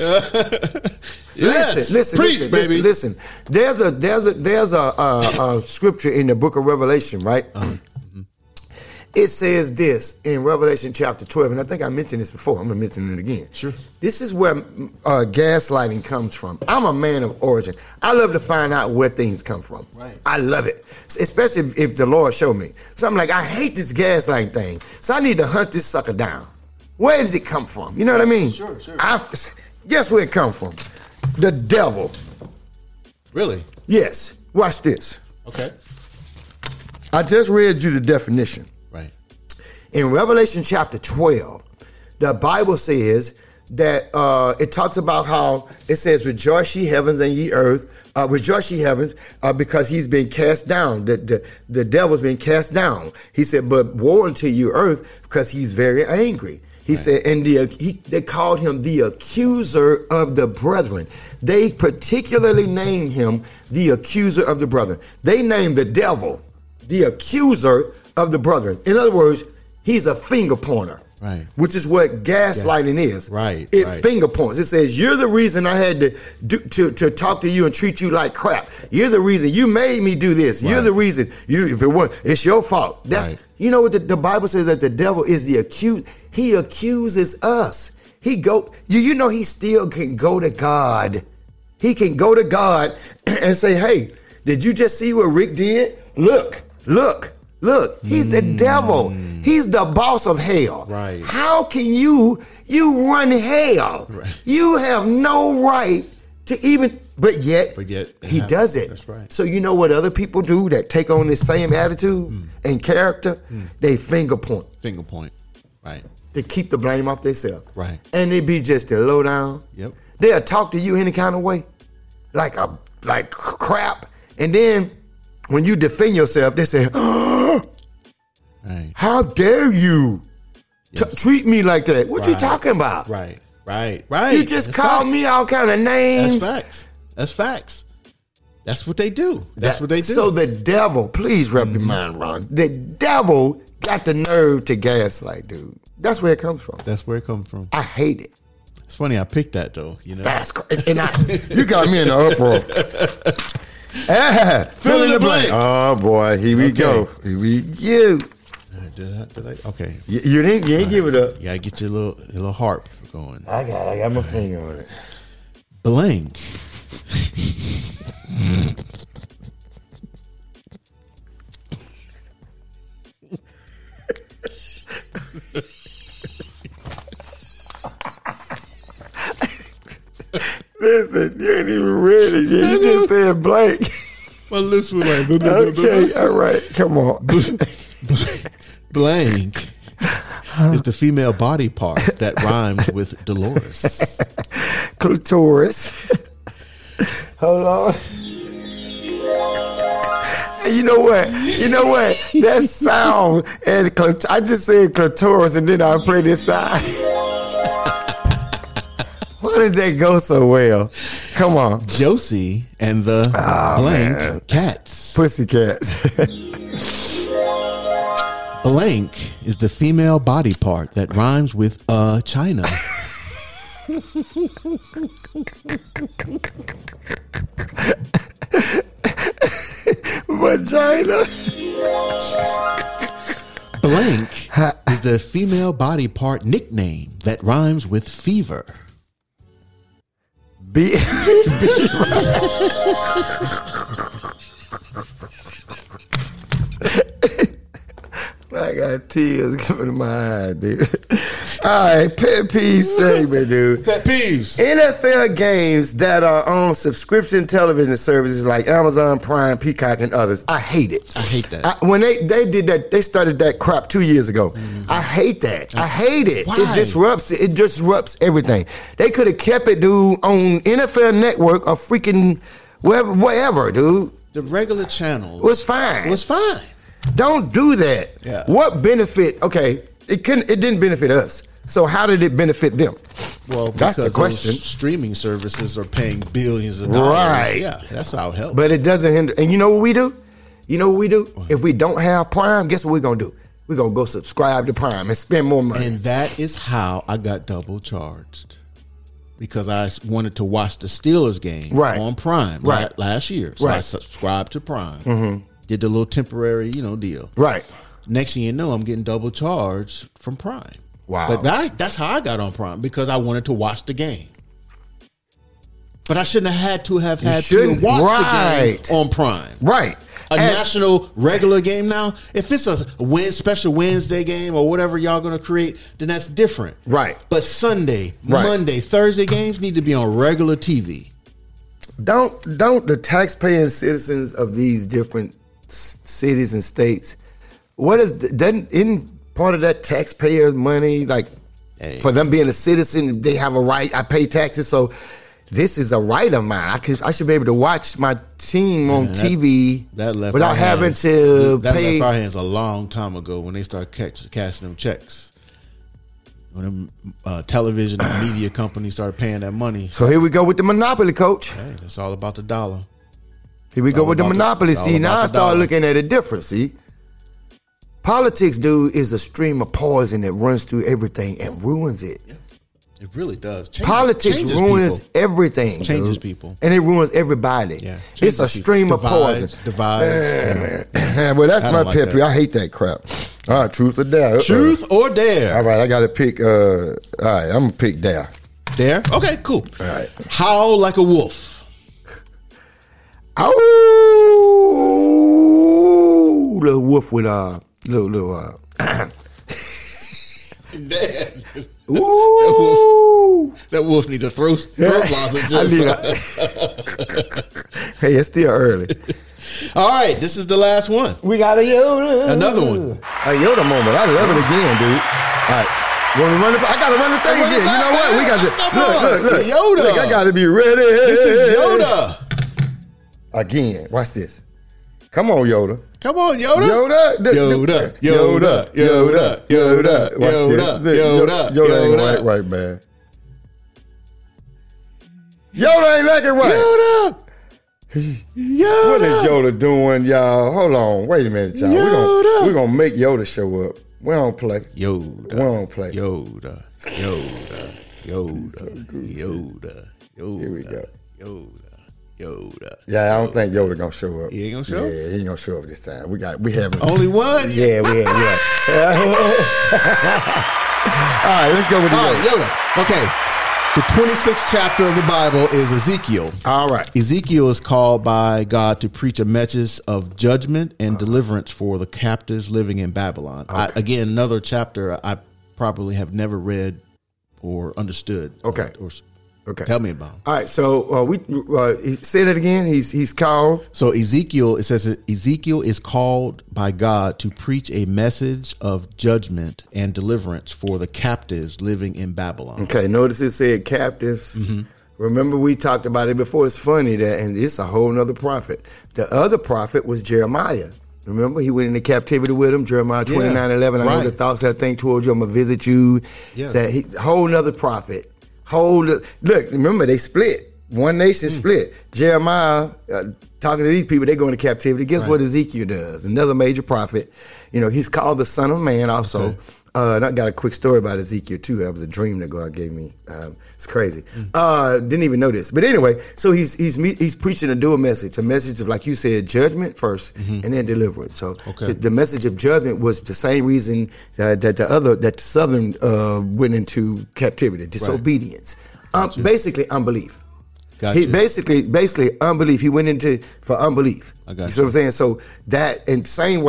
Yes. Listen, listen, Preach, listen, baby. listen, listen. There's a there's a there's a, a, a scripture in the book of Revelation, right? Mm-hmm. It says this in Revelation chapter twelve, and I think I mentioned this before. I'm gonna mention it again. Sure. This is where uh, gaslighting comes from. I'm a man of origin. I love to find out where things come from. Right. I love it, especially if, if the Lord showed me. So I'm like, I hate this gaslighting thing, so I need to hunt this sucker down. Where does it come from? You know what I mean? Sure, sure. I, guess where it come from? The devil. Really? Yes. Watch this. Okay. I just read you the definition. Right. In Revelation chapter twelve, the Bible says that uh, it talks about how it says, rejoice ye heavens and ye earth, uh, rejoice ye heavens uh, because he's been cast down. The, the, the devil's been cast down. He said, but woe unto you earth because he's very angry. He right. said, and the, he, they called him the accuser of the brethren. They particularly named him the accuser of the brethren. They named the devil the accuser of the brethren. In other words, he's a finger pointer. Right. Which is what gaslighting yeah. is. Right. It right. finger points. It says, you're the reason I had to, do, to to talk to you and treat you like crap. You're the reason. You made me do this. Right. You're the reason. You, if it weren't, it's your fault. That's right. You know what the, the Bible says, that the devil is the accused. He accuses us. He go. You, you know he still can go to God. He can go to God and say, hey, did you just see what Rick did? Look, look. Look, he's the mm. devil. He's the boss of hell. Right. How can you, you run hell? Right. You have no right to even, but yet, but yet he happens. does it. That's right. So you know what other people do that take on this same attitude mm. and character? Mm. They finger point. Finger point. Right. To keep the blame off themselves. Right. And they be just a low down. Yep. They'll talk to you any kind of way. Like a, like crap. And then when you defend yourself, they say, oh, right. How dare you yes. t- treat me like that? What right. you talking about? Right, right, right. You just That's called facts. me all kind of names. That's facts. That's facts. That's what they do. That's that, what they do. So the devil, please wrap mm-hmm. your mind around. The devil got the nerve to gaslight, dude. That's where it comes from. That's where it comes from. I hate it. It's funny I picked that though. You know, that's and I, you got me in the uproar. Ah, fill, fill in the blank. blank. Oh boy, here we okay. go. Here we go. Did I, did I? Okay. You, you didn't, you didn't give it up. You gotta get your little, your little harp going. I got, I got my finger on it. Blank. Listen, you ain't even read it yet. You just said blank. My lips were like, okay, all right, come on. Blank is the female body part that rhymes with Dolores. Clitoris. Hold on. You know what? You know what? That sound, and clit- I just said clitoris, and then I played this side. Why does that go so well? Come on. Josie and the oh, blank man. Cats. Pussycats. Blank is the female body part that rhymes with uh China. Vagina. Blank is the female body part nickname that rhymes with fever. Be- I got tears coming to my eye, dude. All right, pet peeve segment, dude. Pet peeves. N F L games that are on subscription television services like Amazon Prime, Peacock, and others. I hate it. I hate that. I, when they, they did that, they started that crap two years ago. Mm-hmm. I hate that. I hate it. Why? It disrupts it disrupts everything. They could have kept it, dude, on N F L Network or freaking wherever, wherever, dude. The regular channels was fine. Was fine. Don't do that. Yeah. What benefit? Okay, it couldn't. It didn't benefit us. So how did it benefit them? Well, that's the question. Those streaming services are paying billions of dollars. Right. Yeah, that's how it helps. But it doesn't hinder. And you know what we do? You know what we do? What? If we don't have Prime, guess what we're gonna do? We're gonna go subscribe to Prime and spend more money. And that is how I got double charged. Because I wanted to watch the Steelers game right. on Prime right. last year. So right. I subscribed to Prime. Mm-hmm. Did the little temporary, you know, deal. Right. Next thing you know, I'm getting double charged from Prime. Wow. But that, that's how I got on Prime, because I wanted to watch the game. But I shouldn't have had to have had to watch right. the game on Prime. Right. A and national regular game now, if it's a win, special Wednesday game or whatever y'all going to create, then that's different. Right. But Sunday, right. Monday, Thursday games need to be on regular T V. Don't don't the taxpaying citizens of these different s- cities and states, what is doesn't isn't part of that taxpayers' money, like hey. for them being a citizen, they have a right. I pay taxes, so this is a right of mine. I could I should be able to watch my team on Man, that, T V that left without having hands, to that pay. That left our hands a long time ago when they started catch, cashing them checks. When them uh, television and media companies started paying that money. So here we go with the monopoly, coach. Hey, it's all about the dollar. Here we it's go with the monopoly. The, see, now I start dollar. looking at it different. See, politics, dude, is a stream of poison that runs through everything and ruins it. Yeah. It really does. Changes, Politics changes ruins people. everything. Changes dude. people. And it ruins everybody. Yeah. It's a stream divides, of poison. Divides. Man, man. Well, that's my like pet peeve. I hate that crap. All right, truth or dare. Truth uh, or dare. All right, I got to pick. Uh, all right, I'm going to pick dare. Dare? Okay, cool. All right. Howl like a wolf. Oh, little wolf with a uh, little, little, uh, Dad. Ooh. That wolf, that wolf need to throw, throw lozenges. Hey, it's still early. All right, this is the last one. We got a Yoda. Another one. A Yoda moment. I love it again, dude. All right. When we run the, I got to run the thing again. You know what? We got to look, look, look. Yoda. Look, I got to be ready. This is Yoda. Again. Watch this. Come on, Yoda. Come on, Yoda. Yoda. Yoda. Yoda. Yoda. Yoda. Yoda. Yoda. Yoda. Yoda ain't right, right, man. Yoda ain't like it right. Yoda. Yoda. What is Yoda doing, y'all? Hold on. Wait a minute, y'all. We're gonna, we gonna make Yoda show up. We don't play. Yoda. We don't play. Yoda. Yoda. Yoda. So Yoda. Yoda. Here we go. Yoda. Yoda. Yeah, I don't think Yoda gonna show up. He ain't gonna show up? Yeah, he ain't gonna show up this time. We got we have only one? Yeah, we have yeah. All right, let's go with the All Yoda. right, Yoda. Okay. The twenty-sixth chapter of the Bible is Ezekiel. All right. Ezekiel is called by God to preach a message of judgment and deliverance for the captives living in Babylon. Okay. I, again, another chapter I probably have never read or understood. Okay. Or, or, okay. Tell me about it. All right. So uh, we uh, say that again. He's he's called. So Ezekiel, it says that Ezekiel is called by God to preach a message of judgment and deliverance for the captives living in Babylon. Okay. Notice it said captives. Mm-hmm. Remember we talked about it before. It's funny that, and it's a whole nother prophet. The other prophet was Jeremiah. Remember, he went into captivity with him, Jeremiah twenty-nine eleven. I right. know the thoughts I think towards you, I'm going to visit you. Yeah. That he, whole nother prophet. Whole look, remember they split. One nation mm. split. Jeremiah uh, talking to these people, they go into captivity. Guess right. what Ezekiel does? Another major prophet. You know, he's called the Son of Man also. Okay. Uh, and I got a quick story about Ezekiel too. That was a dream that God gave me. Um, it's crazy. Mm. Uh, didn't even know this. But anyway, so he's he's he's preaching a dual message, a message of, like you said, judgment first, mm-hmm. and then deliverance. So okay. the, the message of judgment was the same reason uh, that the other that the southern uh, went into captivity, disobedience, right. um, basically unbelief. Gotcha. He basically basically unbelief. He went into for unbelief. I got you see what I'm saying? So that in the same way.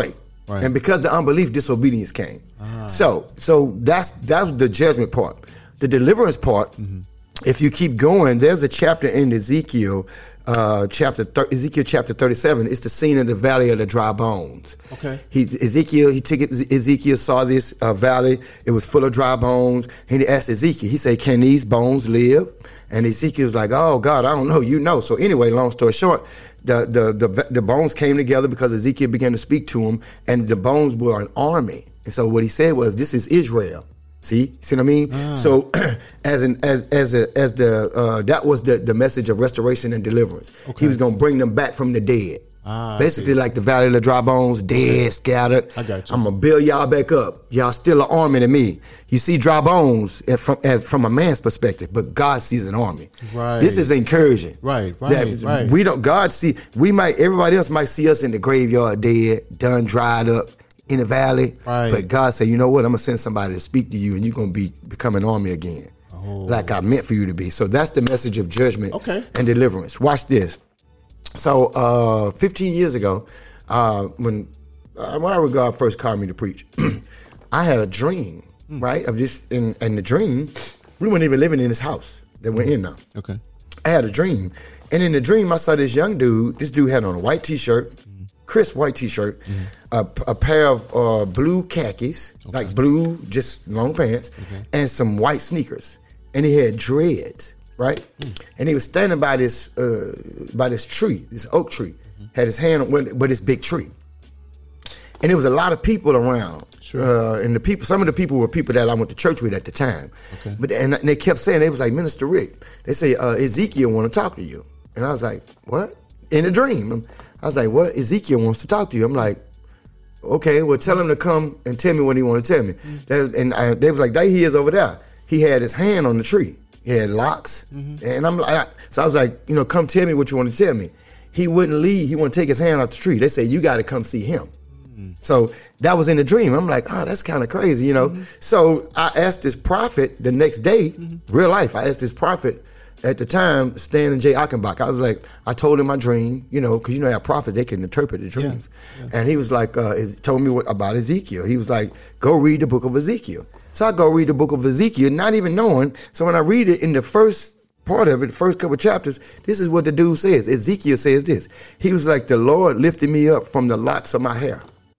Right. And because the unbelief, disobedience came. Ah. So, so that's that was the judgment part. The deliverance part. Mm-hmm. If you keep going, there's a chapter in Ezekiel, uh, chapter thir- Ezekiel chapter thirty-seven. It's the scene of the valley of the dry bones. Okay. He Ezekiel he took it, Ezekiel saw this uh, valley. It was full of dry bones, and he asked Ezekiel. He said, "Can these bones live?" And Ezekiel was like, "Oh God, I don't know. You know." So anyway, long story short, the the the, the bones came together because Ezekiel began to speak to him, and the bones were an army. And so what he said was, "This is Israel." See, see what I mean? Ah. So, as an as as a, as the uh, that was the, the message of restoration and deliverance. Okay. He was going to bring them back from the dead. Ah, basically, like the valley of the dry bones, dead, okay. scattered. I got you. I'm gonna build y'all back up. Y'all still an army to me. You see dry bones from as from a man's perspective, but God sees an army. Right. This is encouraging. Right. Right. Right. We don't. God see. We might. Everybody else might see us in the graveyard, dead, done, dried up. In the valley, right. But God said, you know what? I'm gonna send somebody to speak to you, and you're gonna be become an army again, oh. like I meant for you to be. So that's the message of judgment okay. and deliverance. Watch this. So uh, fifteen years ago, uh, when uh, when our God first called me to preach, I had a dream, mm. right? Of just in, in the dream, we weren't even living in this house that we're in now. Okay, I had a dream, and in the dream, I saw this young dude. This dude had on a white T-shirt. Crisp white T-shirt, mm-hmm. a, a pair of uh, blue khakis, okay. like blue, just long pants, okay. and some white sneakers. And he had dreads, right? Mm. And he was standing by this uh, by this tree, this oak tree. Mm-hmm. Had his hand on with this big tree. And there was a lot of people around. Sure. Uh, and the people, some of the people were people that I went to church with at the time. Okay. But and they kept saying, they was like, Minister Rick, they say uh, Ezekiel want to talk to you. And I was like, what? In a dream. I was like, what? Ezekiel wants to talk to you. I'm like, okay, well, tell him to come and tell me what he want to tell me. Mm-hmm. That, and I, they was like, there he is over there. He had his hand on the tree. He had locks. Mm-hmm. And I'm like, so I was like, you know, come tell me what you want to tell me. He wouldn't leave. He wouldn't take his hand off the tree. They said, you got to come see him. Mm-hmm. So that was in the dream. I'm like, oh, that's kind of crazy, you know. Mm-hmm. So I asked this prophet the next day, mm-hmm. real life, I asked this prophet, at the time, Stan and Jay Achenbach, I was like, I told him my dream, you know, because you know how prophets, they can interpret the dreams. Yeah, yeah. And he was like, uh, he told me what, about Ezekiel. He was like, go read the book of Ezekiel. So I go read the book of Ezekiel, not even knowing. So when I read it in the first part of it, the first couple of chapters, this is what the dude says. Ezekiel says this. He was like, the Lord lifted me up from the locks of my hair.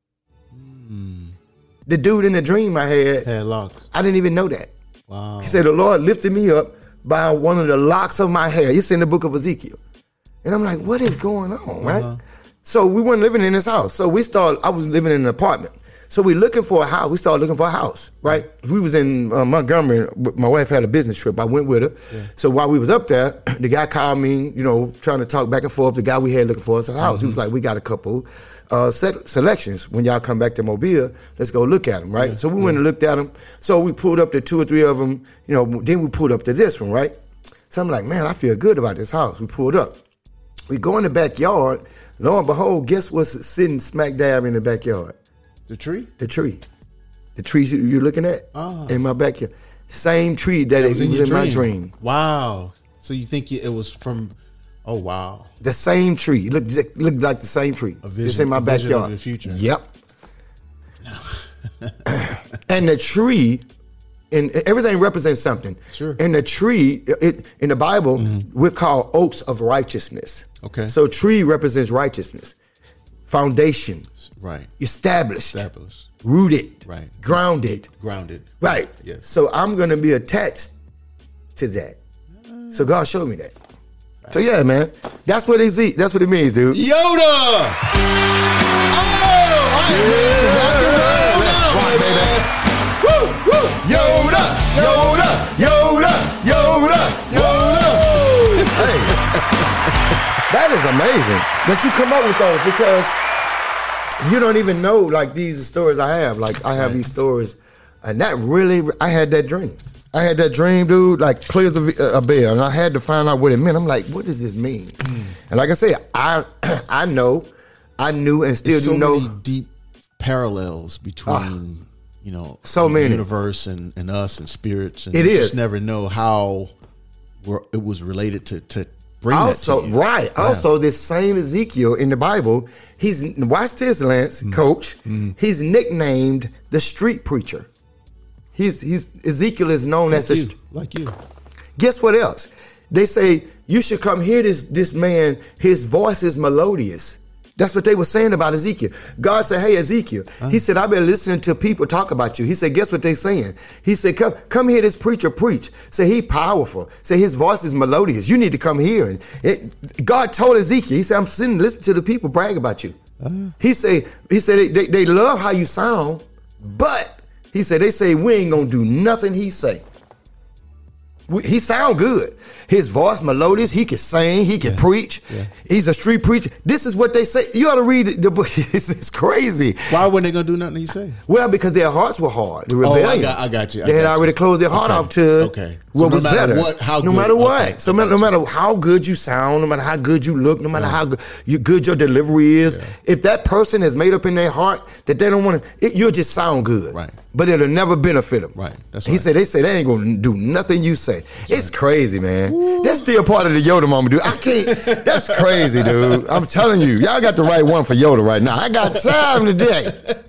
Mm. The dude in the dream I had, had locks. I didn't even know that. Wow. He said, the Lord lifted me up by one of the locks of my hair. It's in the book of Ezekiel. And I'm like, what is going on, right? Uh-huh. So we weren't living in this house. So we started, I was living in an apartment. So we looking for a house. We started looking for a house, right? We was in uh, Montgomery. My wife had a business trip. I went with her. Yeah. So while we was up there, the guy called me, you know, trying to talk back and forth. The guy we had looking for us a house. Mm-hmm. He was like, we got a couple uh, se- selections. When y'all come back to Mobile, let's go look at them, right? Yeah. So we yeah. went and looked at them. So we pulled up to two or three of them. You know, then we pulled up to this one, right? So I'm like, man, I feel good about this house. We pulled up. We go in the backyard. Lo and behold, guess what's sitting smack dab in the backyard? The tree? The tree. The trees you're looking at oh. in my backyard. Same tree that, that was, it, in, was in my dream. Wow. So you think it was from, oh, wow. The same tree. It looked, it looked like the same tree. A vision, it's in my a vision backyard. Of the future. Yep. And the tree, and everything represents something. Sure. And the tree, it, in the Bible, mm-hmm. we're called oaks of righteousness. Okay. So tree represents righteousness. Foundation. Right. Established. Established. Rooted. Right. Grounded. Grounded. Right. Yes. So I'm going to be attached to that. Uh, so God showed me that. Right. So yeah, man, that's what it that's what it means, dude. Yoda. Oh, I am ready to rock and roll now, right, baby. Woo, woo. Yoda, Yoda, Yoda, Yoda, Yoda. Hey. That is amazing that you come up with those, because you don't even know, like, these are stories I have. Like, I have right. these stories, and that really, I had that dream. I had that dream, dude, like clear as a, a bell, and I had to find out what it meant. I'm like, what does this mean? Mm. And like I said, I I know, I knew, and still There's do so know. Many deep parallels between, uh, you know, so the many. universe and, and us and spirits. And it you is. just never know how we're, it was related to, to bring also, that to you. right. Yeah. Also, this same Ezekiel in the Bible, he's, watch this, Lance, Mm-hmm. coach. Mm-hmm. He's nicknamed the street preacher. He's, he's Ezekiel is known Like as the you, st- like you. Guess what else? They say, you should come hear this, this man, his voice is melodious. That's what they were saying about Ezekiel. God said, hey, Ezekiel. Uh-huh. He said, I've been listening to people talk about you. He said, guess what they saying? He said, come come hear this preacher preach. Say, he powerful. Say, his voice is melodious. You need to come here. And it, God told Ezekiel, he said, I'm sitting listening to the people brag about you. Uh-huh. He said, he said they, they, they love how you sound, but he said, they say, we ain't going to do nothing he say. He sound good. His voice melodious. He can sing. He can yeah. preach. Yeah. He's a street preacher. This is what they say. You ought to read the book. It's crazy. Why weren't they going to do nothing he say? Well, because their hearts were hard. The rebellion. Oh, I got, I got you. I they had got already you. closed their heart okay. off to okay. what so no was matter better. What, how no good, matter what. okay. So no, no matter how good you sound, no matter how good you look, no matter yeah. how good, you, good your delivery is, yeah. if that person has made up in their heart that they don't want to, you'll just sound good. Right. But it'll never benefit them. Right. That's he right. said, they say they ain't going to do nothing you say. That's it's right. crazy, man. Woo. That's still part of the Yoda moment, dude. I can't. That's crazy, dude. I'm telling you. Y'all got the right one for Yoda right now. I got time today.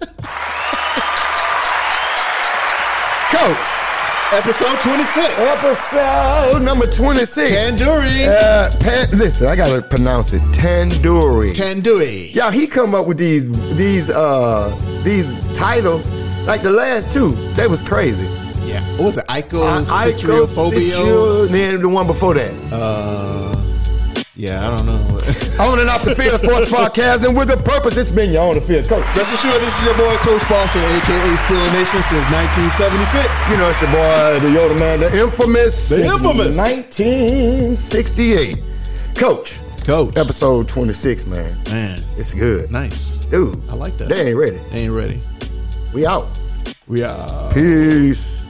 Coach. Episode twenty-six. Episode number twenty-six. Tandoori. Uh, pan, listen, I got to pronounce it. Tandoori. Tandoori. Yeah, he come up with these these uh these titles. Like the last two, that was crazy. Yeah. What was it? Ico, uh, Citriophobia? And then the one before that. Uh, yeah, I don't know. On and off the field sports podcast, and with a purpose, it's been your on the field coach. Rest assured, this is your boy, Coach Boston, a k a. Steeler Nation since nineteen seventy-six. You know, it's your boy, the Yoda man, the infamous. The infamous. nineteen sixty-eight. Coach. Coach. Episode twenty-six, man. Man. It's good. Nice. Dude. I like that. They ain't ready. They ain't ready. We out. We out. Peace.